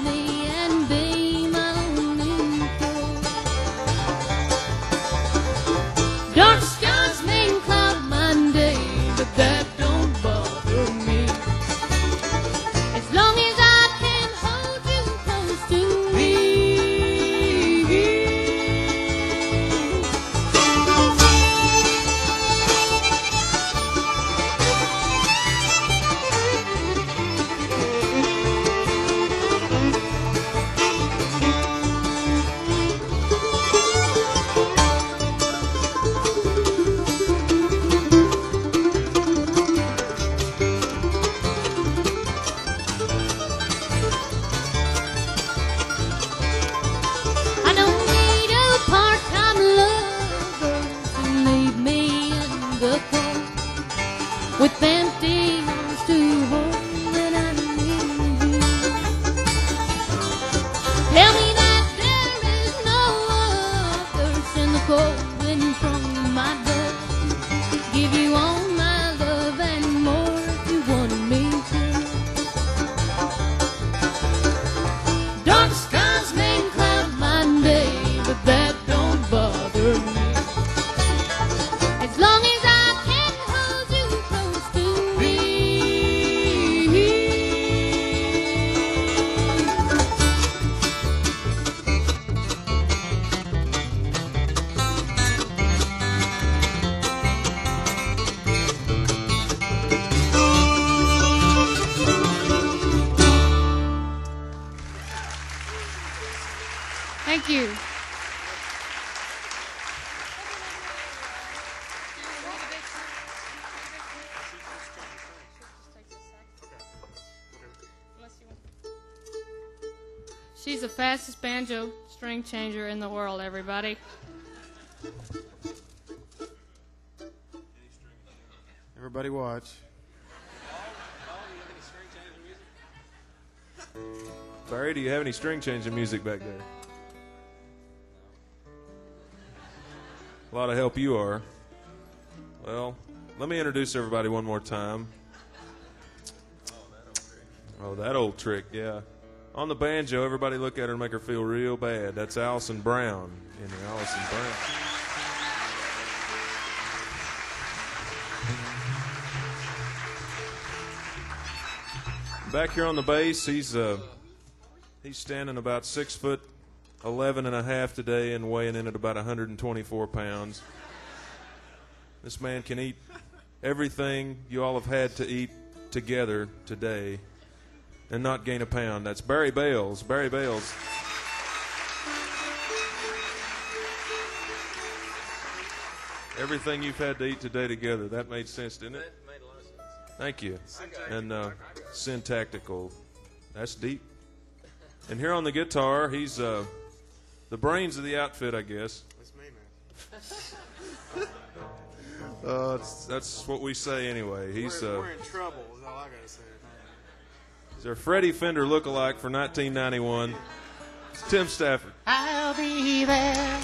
Thank you. She's the fastest banjo string changer in the world, everybody. Everybody watch. Barry, do you have any string changing music back there? A lot of help you are. Well, let me introduce everybody one more time. Oh, that old trick, yeah. On the banjo, everybody look at her and make her feel real bad. That's Allison Brown. Allison Brown. Back here on the bass, he's standing about 6'11" and a half today and weighing in at about 124 pounds. This man can eat everything you all have had to eat together today and not gain a pound. That's Barry Bales. Barry Bales. Everything you've had to eat today together. That made sense, didn't it? Made a lot of sense. Thank you. And syntactical. That's deep. And here on the guitar, he's the brains of the outfit, I guess. That's me, man. That's what we say anyway. We're in trouble, is all I gotta say. He's our Freddie Fender lookalike for 1991. It's Tim Stafford. I'll be there.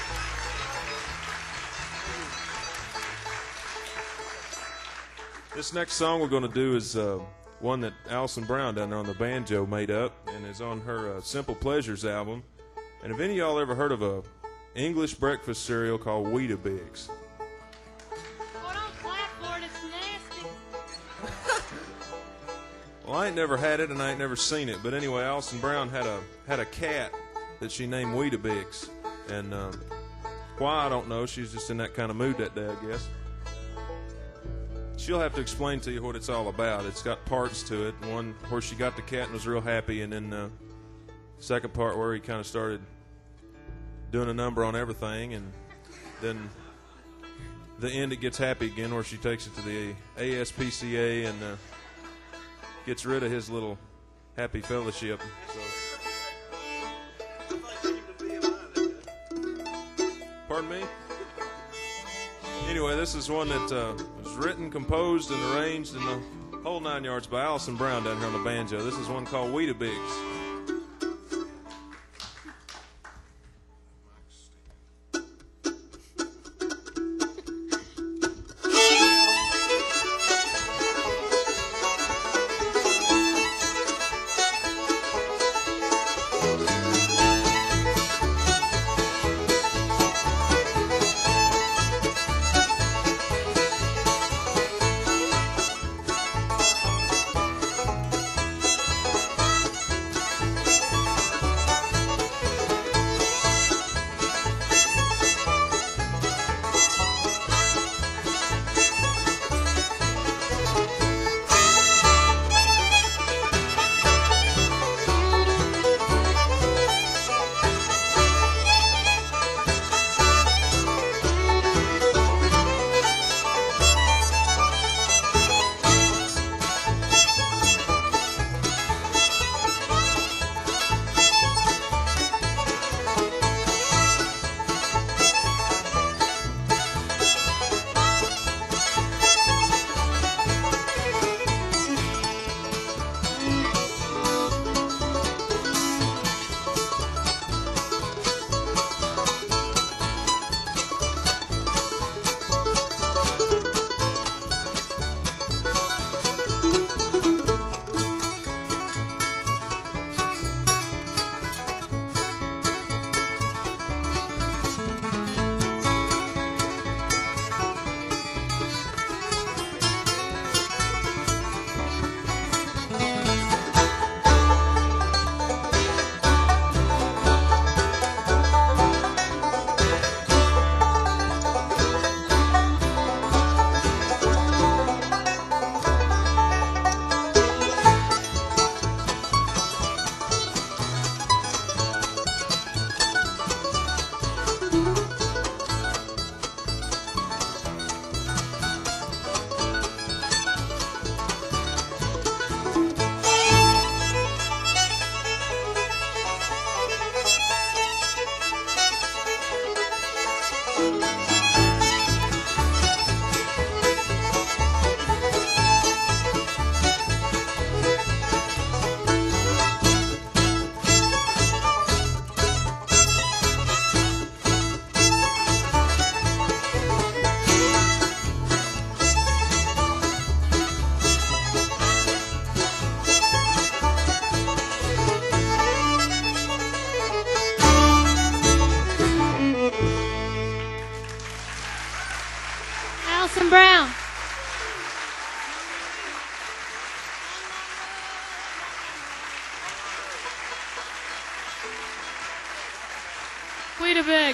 This next song we're going to do is one that Allison Brown down there on the banjo made up and is on her Simple Pleasures album. And have any of y'all ever heard of a English breakfast cereal called Weetabix? Oh, don't clap for it. It's nasty. Well, I ain't never had it and I ain't never seen it. But anyway, Allison Brown had a cat that she named Weetabix. And why, I don't know. She's just in that kind of mood that day, I guess. She'll have to explain to you what it's all about. It's got parts to it. One where she got the cat and was real happy, and then the second part where he kind of started doing a number on everything, and then the end it gets happy again where she takes it to the ASPCA and gets rid of his little happy fellowship. Pardon me? Anyway, this is one that was written, composed, and arranged in the whole 9 yards by Allison Brown down here on the banjo. This is one called Weetabix. Weetabix.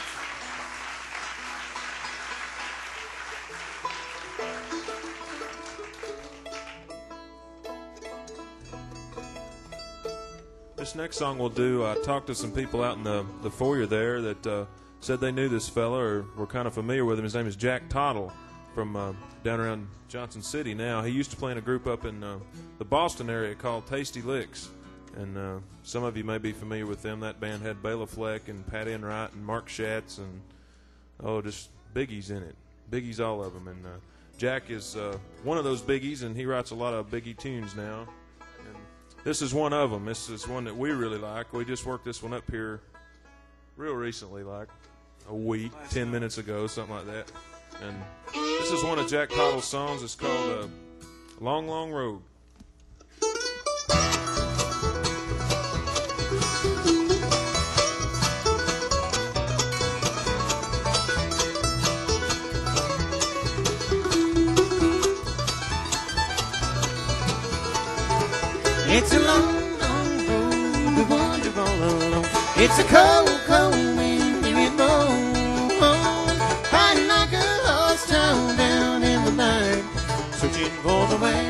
This next song we'll do, I talked to some people out in the foyer there that said they knew this fella or were kind of familiar with him. His name is Jack Tottle from down around Johnson City now. He used to play in a group up in the Boston area called Tasty Licks. And some of you may be familiar with them. That band had Bela Fleck and Pat Enright and Mark Schatz and, just biggies in it. Biggies, all of them. And Jack is one of those biggies, and he writes a lot of biggie tunes now. And this is one of them. This is one that we really like. We just worked this one up here real recently, like a week, 10 minutes ago, something like that. And this is one of Jack Tottle's songs. It's called Long, Long Road. It's a long, long road to wander all alone. It's a cold, cold wind here blows. Hiding like a lost town down in the night, searching for the way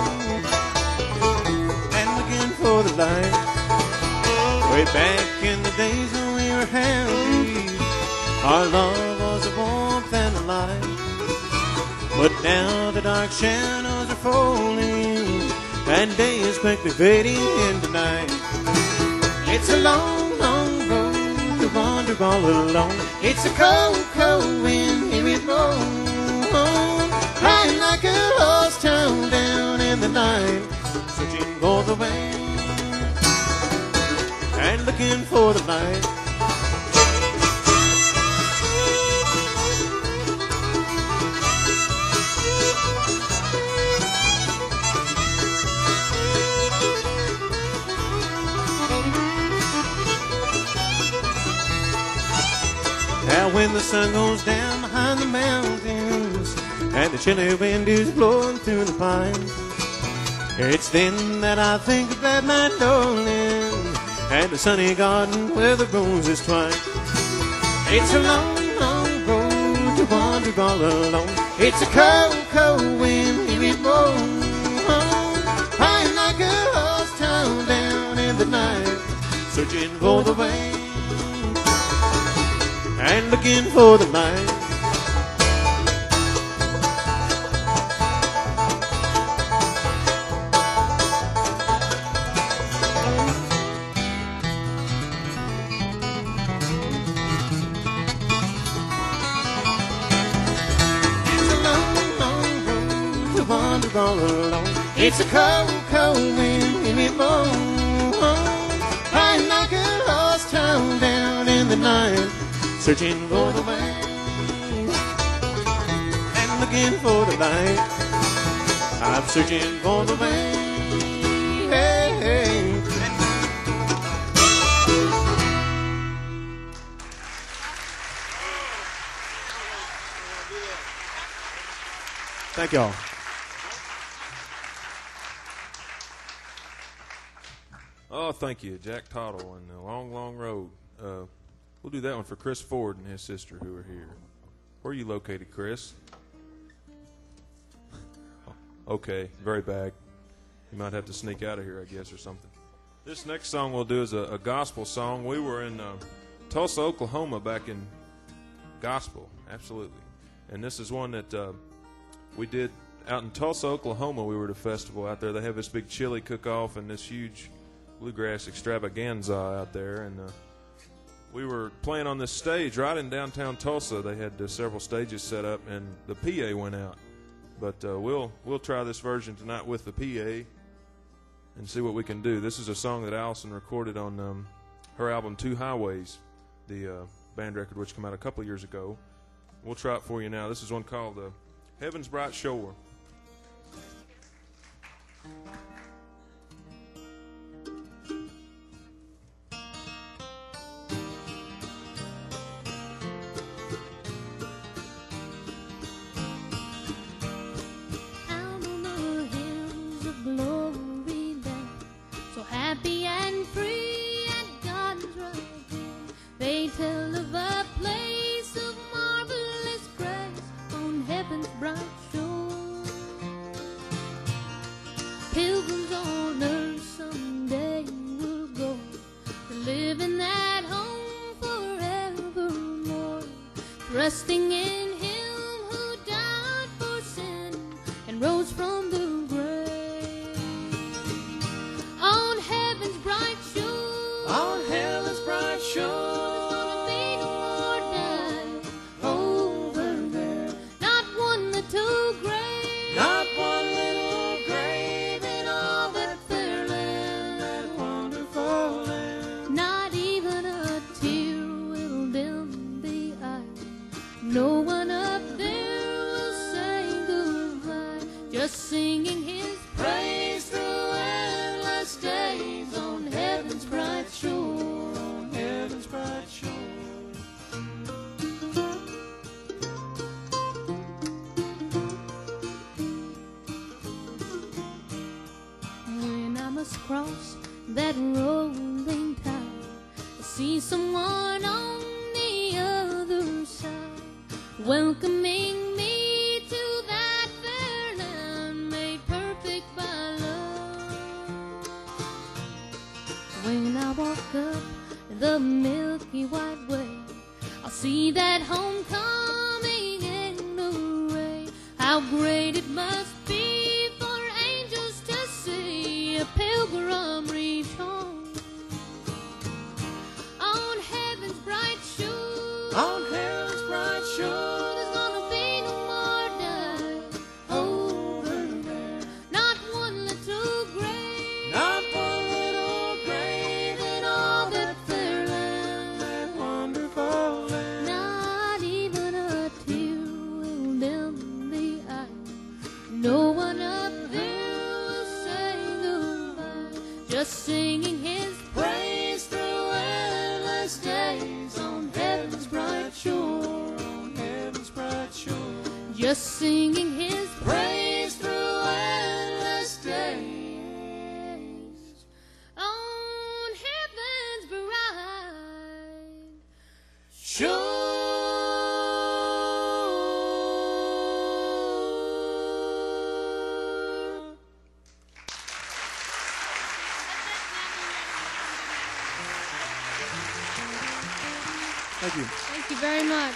and looking for the light. Way back in the days when we were happy, our love was the warmth and the light. But now the dark shadows are falling, and day is quickly fading into night. It's a long, long road to wander all alone. It's a cold, cold wind here it blows. Crying like a lost town down in the night, searching for the way and looking for the light. Now when the sun goes down behind the mountains and the chilly wind is blowing through the pines, it's then that I think of that my darling and the sunny garden where the roses twine. It's a long, long road to wander all alone. It's a cold, cold wind here it blows. Crying like a lost town down in the night, searching for the way and looking for the light. It's a long, long road to wander all alone. It's a cold, cold wind in it blows. Crying like a lost town down in the night, searching for the way and looking for the light. I'm searching for the way. Hey, hey. Thank y'all. Oh, thank you, Jack Tottle and the Long, Long Road. We'll do that one for Chris Ford and his sister who are here. Where are you located, Chris? Okay, very bad. You might have to sneak out of here, I guess, or something. This next song we'll do is a gospel song. We were in Tulsa, Oklahoma back in gospel, absolutely. And this is one that we did out in Tulsa, Oklahoma. We were at a festival out there. They have this big chili cook-off and this huge bluegrass extravaganza out there, and we were playing on this stage right in downtown Tulsa. They had several stages set up, and the PA went out. But we'll try this version tonight with the PA and see what we can do. This is a song that Allison recorded on her album Two Highways, the band record which came out a couple of years ago. We'll try it for you now. This is one called Heaven's Bright Shore. Out on the hills of glory there, so happy and free at God's right hand, they tell of us. trusting in him who died for sin and rose from the grave. On heaven's bright shore, On heaven's bright shore, gonna be no more night over there. Not one little grave, not one little grave in all that fair land. that wonderful land. Not even a tear will dim the eye. No one up there will say goodbye. Just singing his praise through endless days on heaven's bright shore. On heaven's bright shore. When I must cross that rolling tide, I see someone on the other side, welcoming me to that fair land made perfect by love. When I walk up the milky white way, I'll see that homecoming in array. How great it must be for angels to see a pilgrim reach home on heaven's bright shore. On heaven's bright shore, There's gonna be no more night over there. Not one little grave, not one little grave in all that fair land. wonderful land. Not even a tear will dim the eye. No one up there will say goodbye. Just singing his praise through endless days on heaven's bright shore. On heaven's bright shore. Just singing his praise through endless days on heaven's bright shore. Thank you. Thank you very much.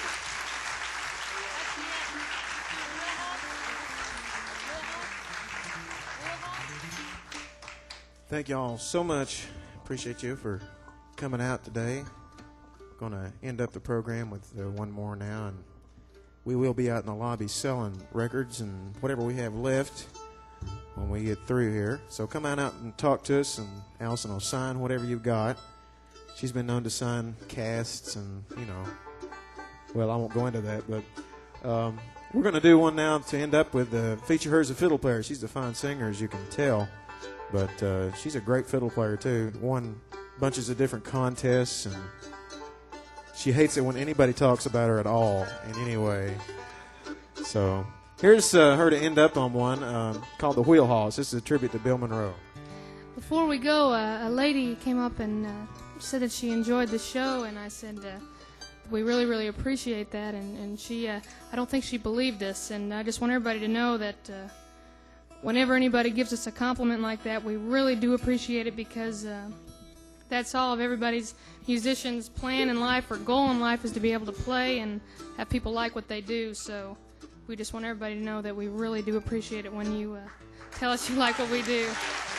Thank y'all so much. Appreciate you for coming out today. Going to end up the program with one more now, and we will be out in the lobby selling records and whatever we have left when we get through here. So come on out and talk to us, and Allison will sign whatever you've got. She's been known to sign casts and, well, I won't go into that, but we're going to do one now to end up with feature her as a fiddle player. She's a fine singer, as you can tell, but she's a great fiddle player, too. Won bunches of different contests, and she hates it when anybody talks about her at all in any way. So here's her to end up on one called The Wheelhouse. This is a tribute to Bill Monroe. Before we go, a lady came up and said that she enjoyed the show, and I said we really, really appreciate that. And she, I don't think she believed us, and I just want everybody to know that whenever anybody gives us a compliment like that, we really do appreciate it, because that's all of everybody's musicians' plan in life or goal in life, is to be able to play and have people like what they do. So we just want everybody to know that we really do appreciate it when you tell us you like what we do.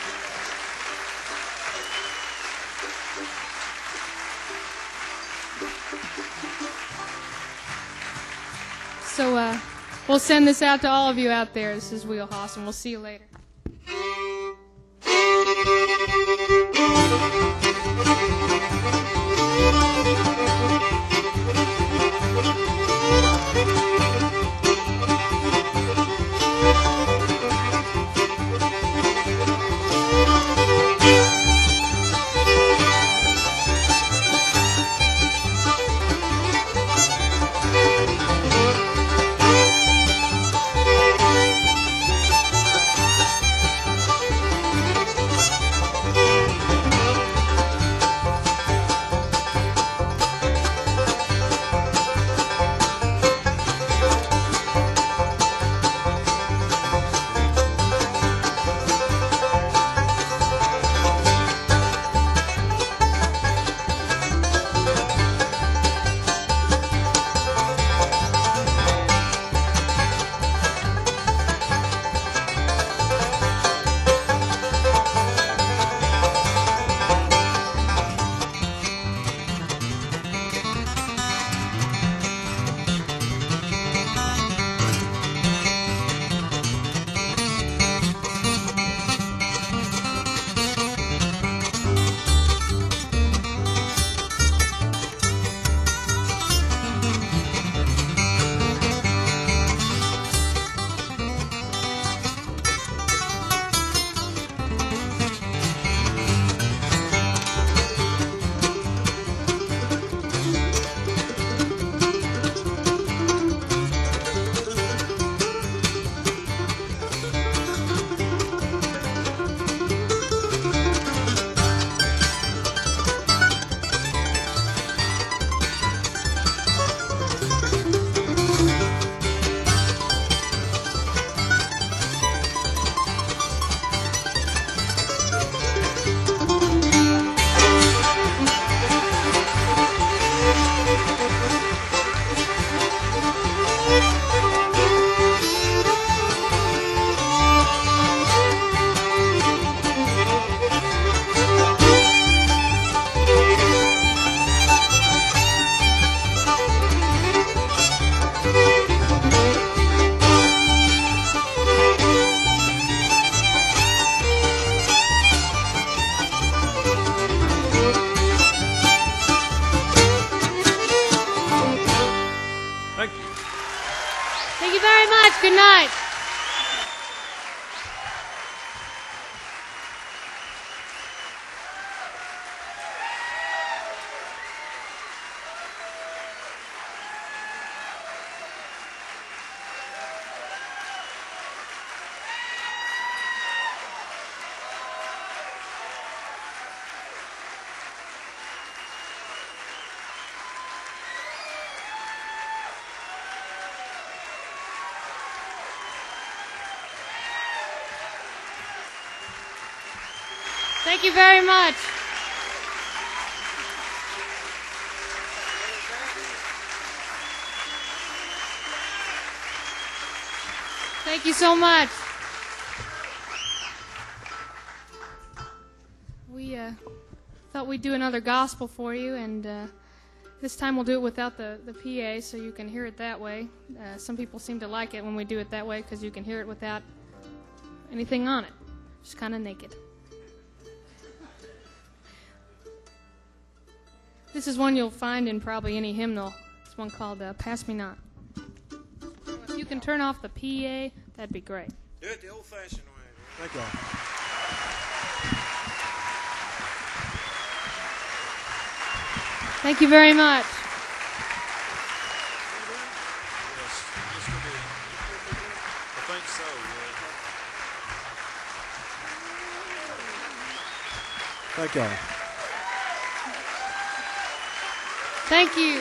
So we'll send this out to all of you out there. This is Wheelhouse, and we'll see you later. Thank you very much. Good night. Thank you very much. Thank you so much. We thought we'd do another gospel for you, and this time we'll do it without the PA so you can hear it that way. Some people seem to like it when we do it that way because you can hear it without anything on it, just kind of naked. This is one you'll find in probably any hymnal. It's one called Pass Me Not. So if you can turn off the PA, that'd be great. Do it the old-fashioned way. Thank you. Thank you very much. Yes, this could be. I think so, yeah. Thank you. Thank you.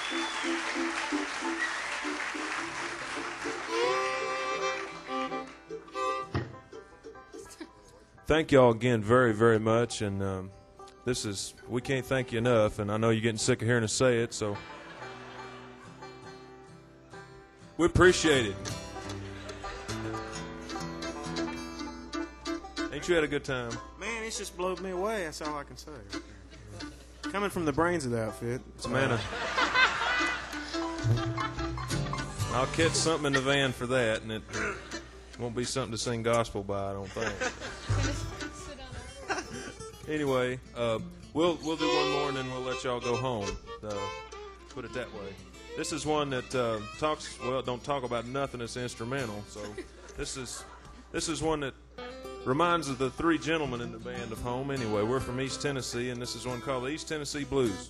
Thank y'all again very, very much, and we can't thank you enough, and I know you're getting sick of hearing us say it, so we appreciate it. Ain't you had a good time? Man, it's just blown me away. That's all I can say. Coming from the brains of the outfit. Man, I'll catch something in the van for that, and it won't be something to sing gospel by, I don't think. Anyway, we'll do one more, and then we'll let y'all go home. Put it that way. This is one that don't talk about nothing that's instrumental. So this is one that reminds of the three gentlemen in the band of home. Anyway, we're from East Tennessee, and this is one called the East Tennessee Blues.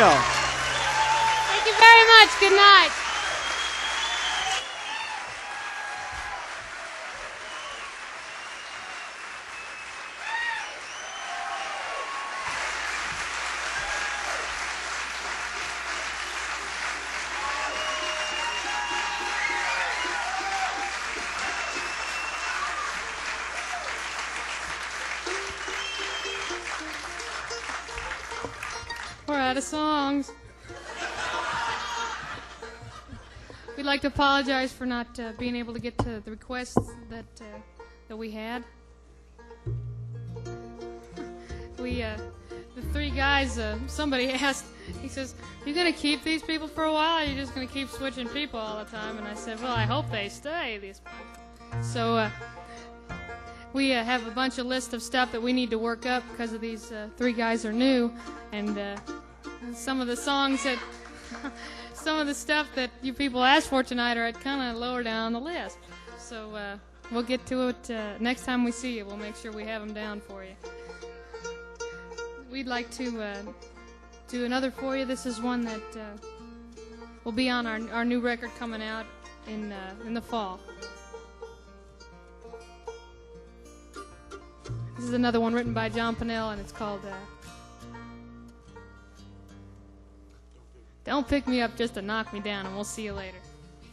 y'all. Thank you very much. Good night. We're out of songs. We'd like to apologize for not being able to get to the requests that we had. The three guys, somebody asked, he says, "You gonna keep these people for a while, or you just gonna keep switching people all the time?" And I said, "Well, I hope they stay, these people." So we have a bunch of list of stuff that we need to work up because of these three guys are new, and some of the songs that, some of the stuff that you people asked for tonight are kind of lower down on the list. So we'll get to it next time we see you. We'll make sure we have them down for you. We'd like to do another for you. This is one that will be on our new record coming out in the fall. This is another one written by John Pennell, and it's called Don't Pick Me Up Just to Knock Me Down, and we'll see you later.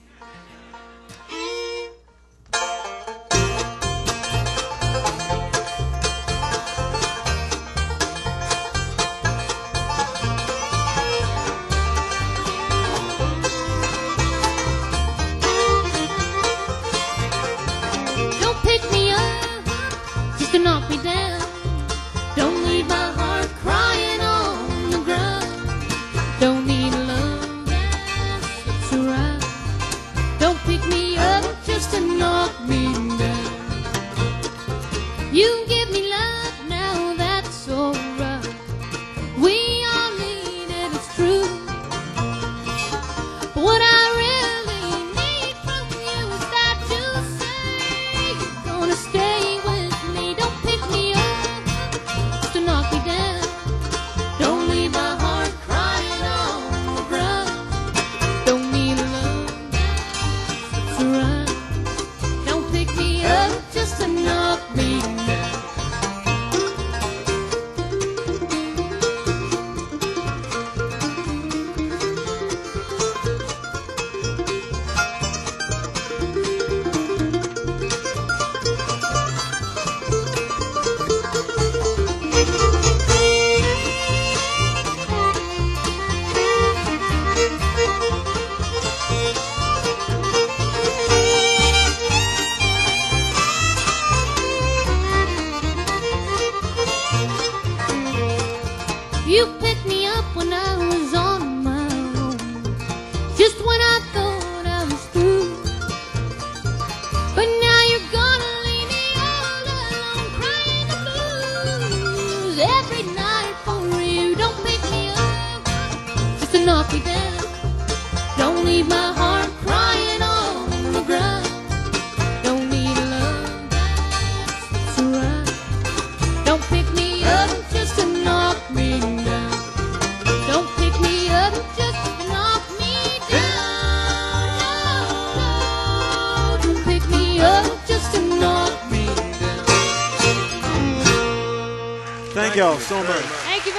Don't pick me up just to knock me down. Don't leave my heart crying on the ground. Don't need love that's around. Don't pick me up just to knock me down. You give me love now, that's alright. We all need it, it's true. But what I really need from you is that you say you're gonna stay with me. Don't pick me up just to knock me down. Don't leave my heart crying on the ground. Don't need love that's around. Don't pick me up just to knock me down. You picked me up when I was on my own, just when I thought I was through. But now you're gonna leave me all alone, crying the blues every night for you. Don't pick me up just to knock me down. Don't leave my heart crying on the ground. Don't need love that's around. Don't pick me up just to knock me down. Don't pick me up just to knock me down. No, no, don't pick me up just to knock me down. Thank y'all so much. Thank you very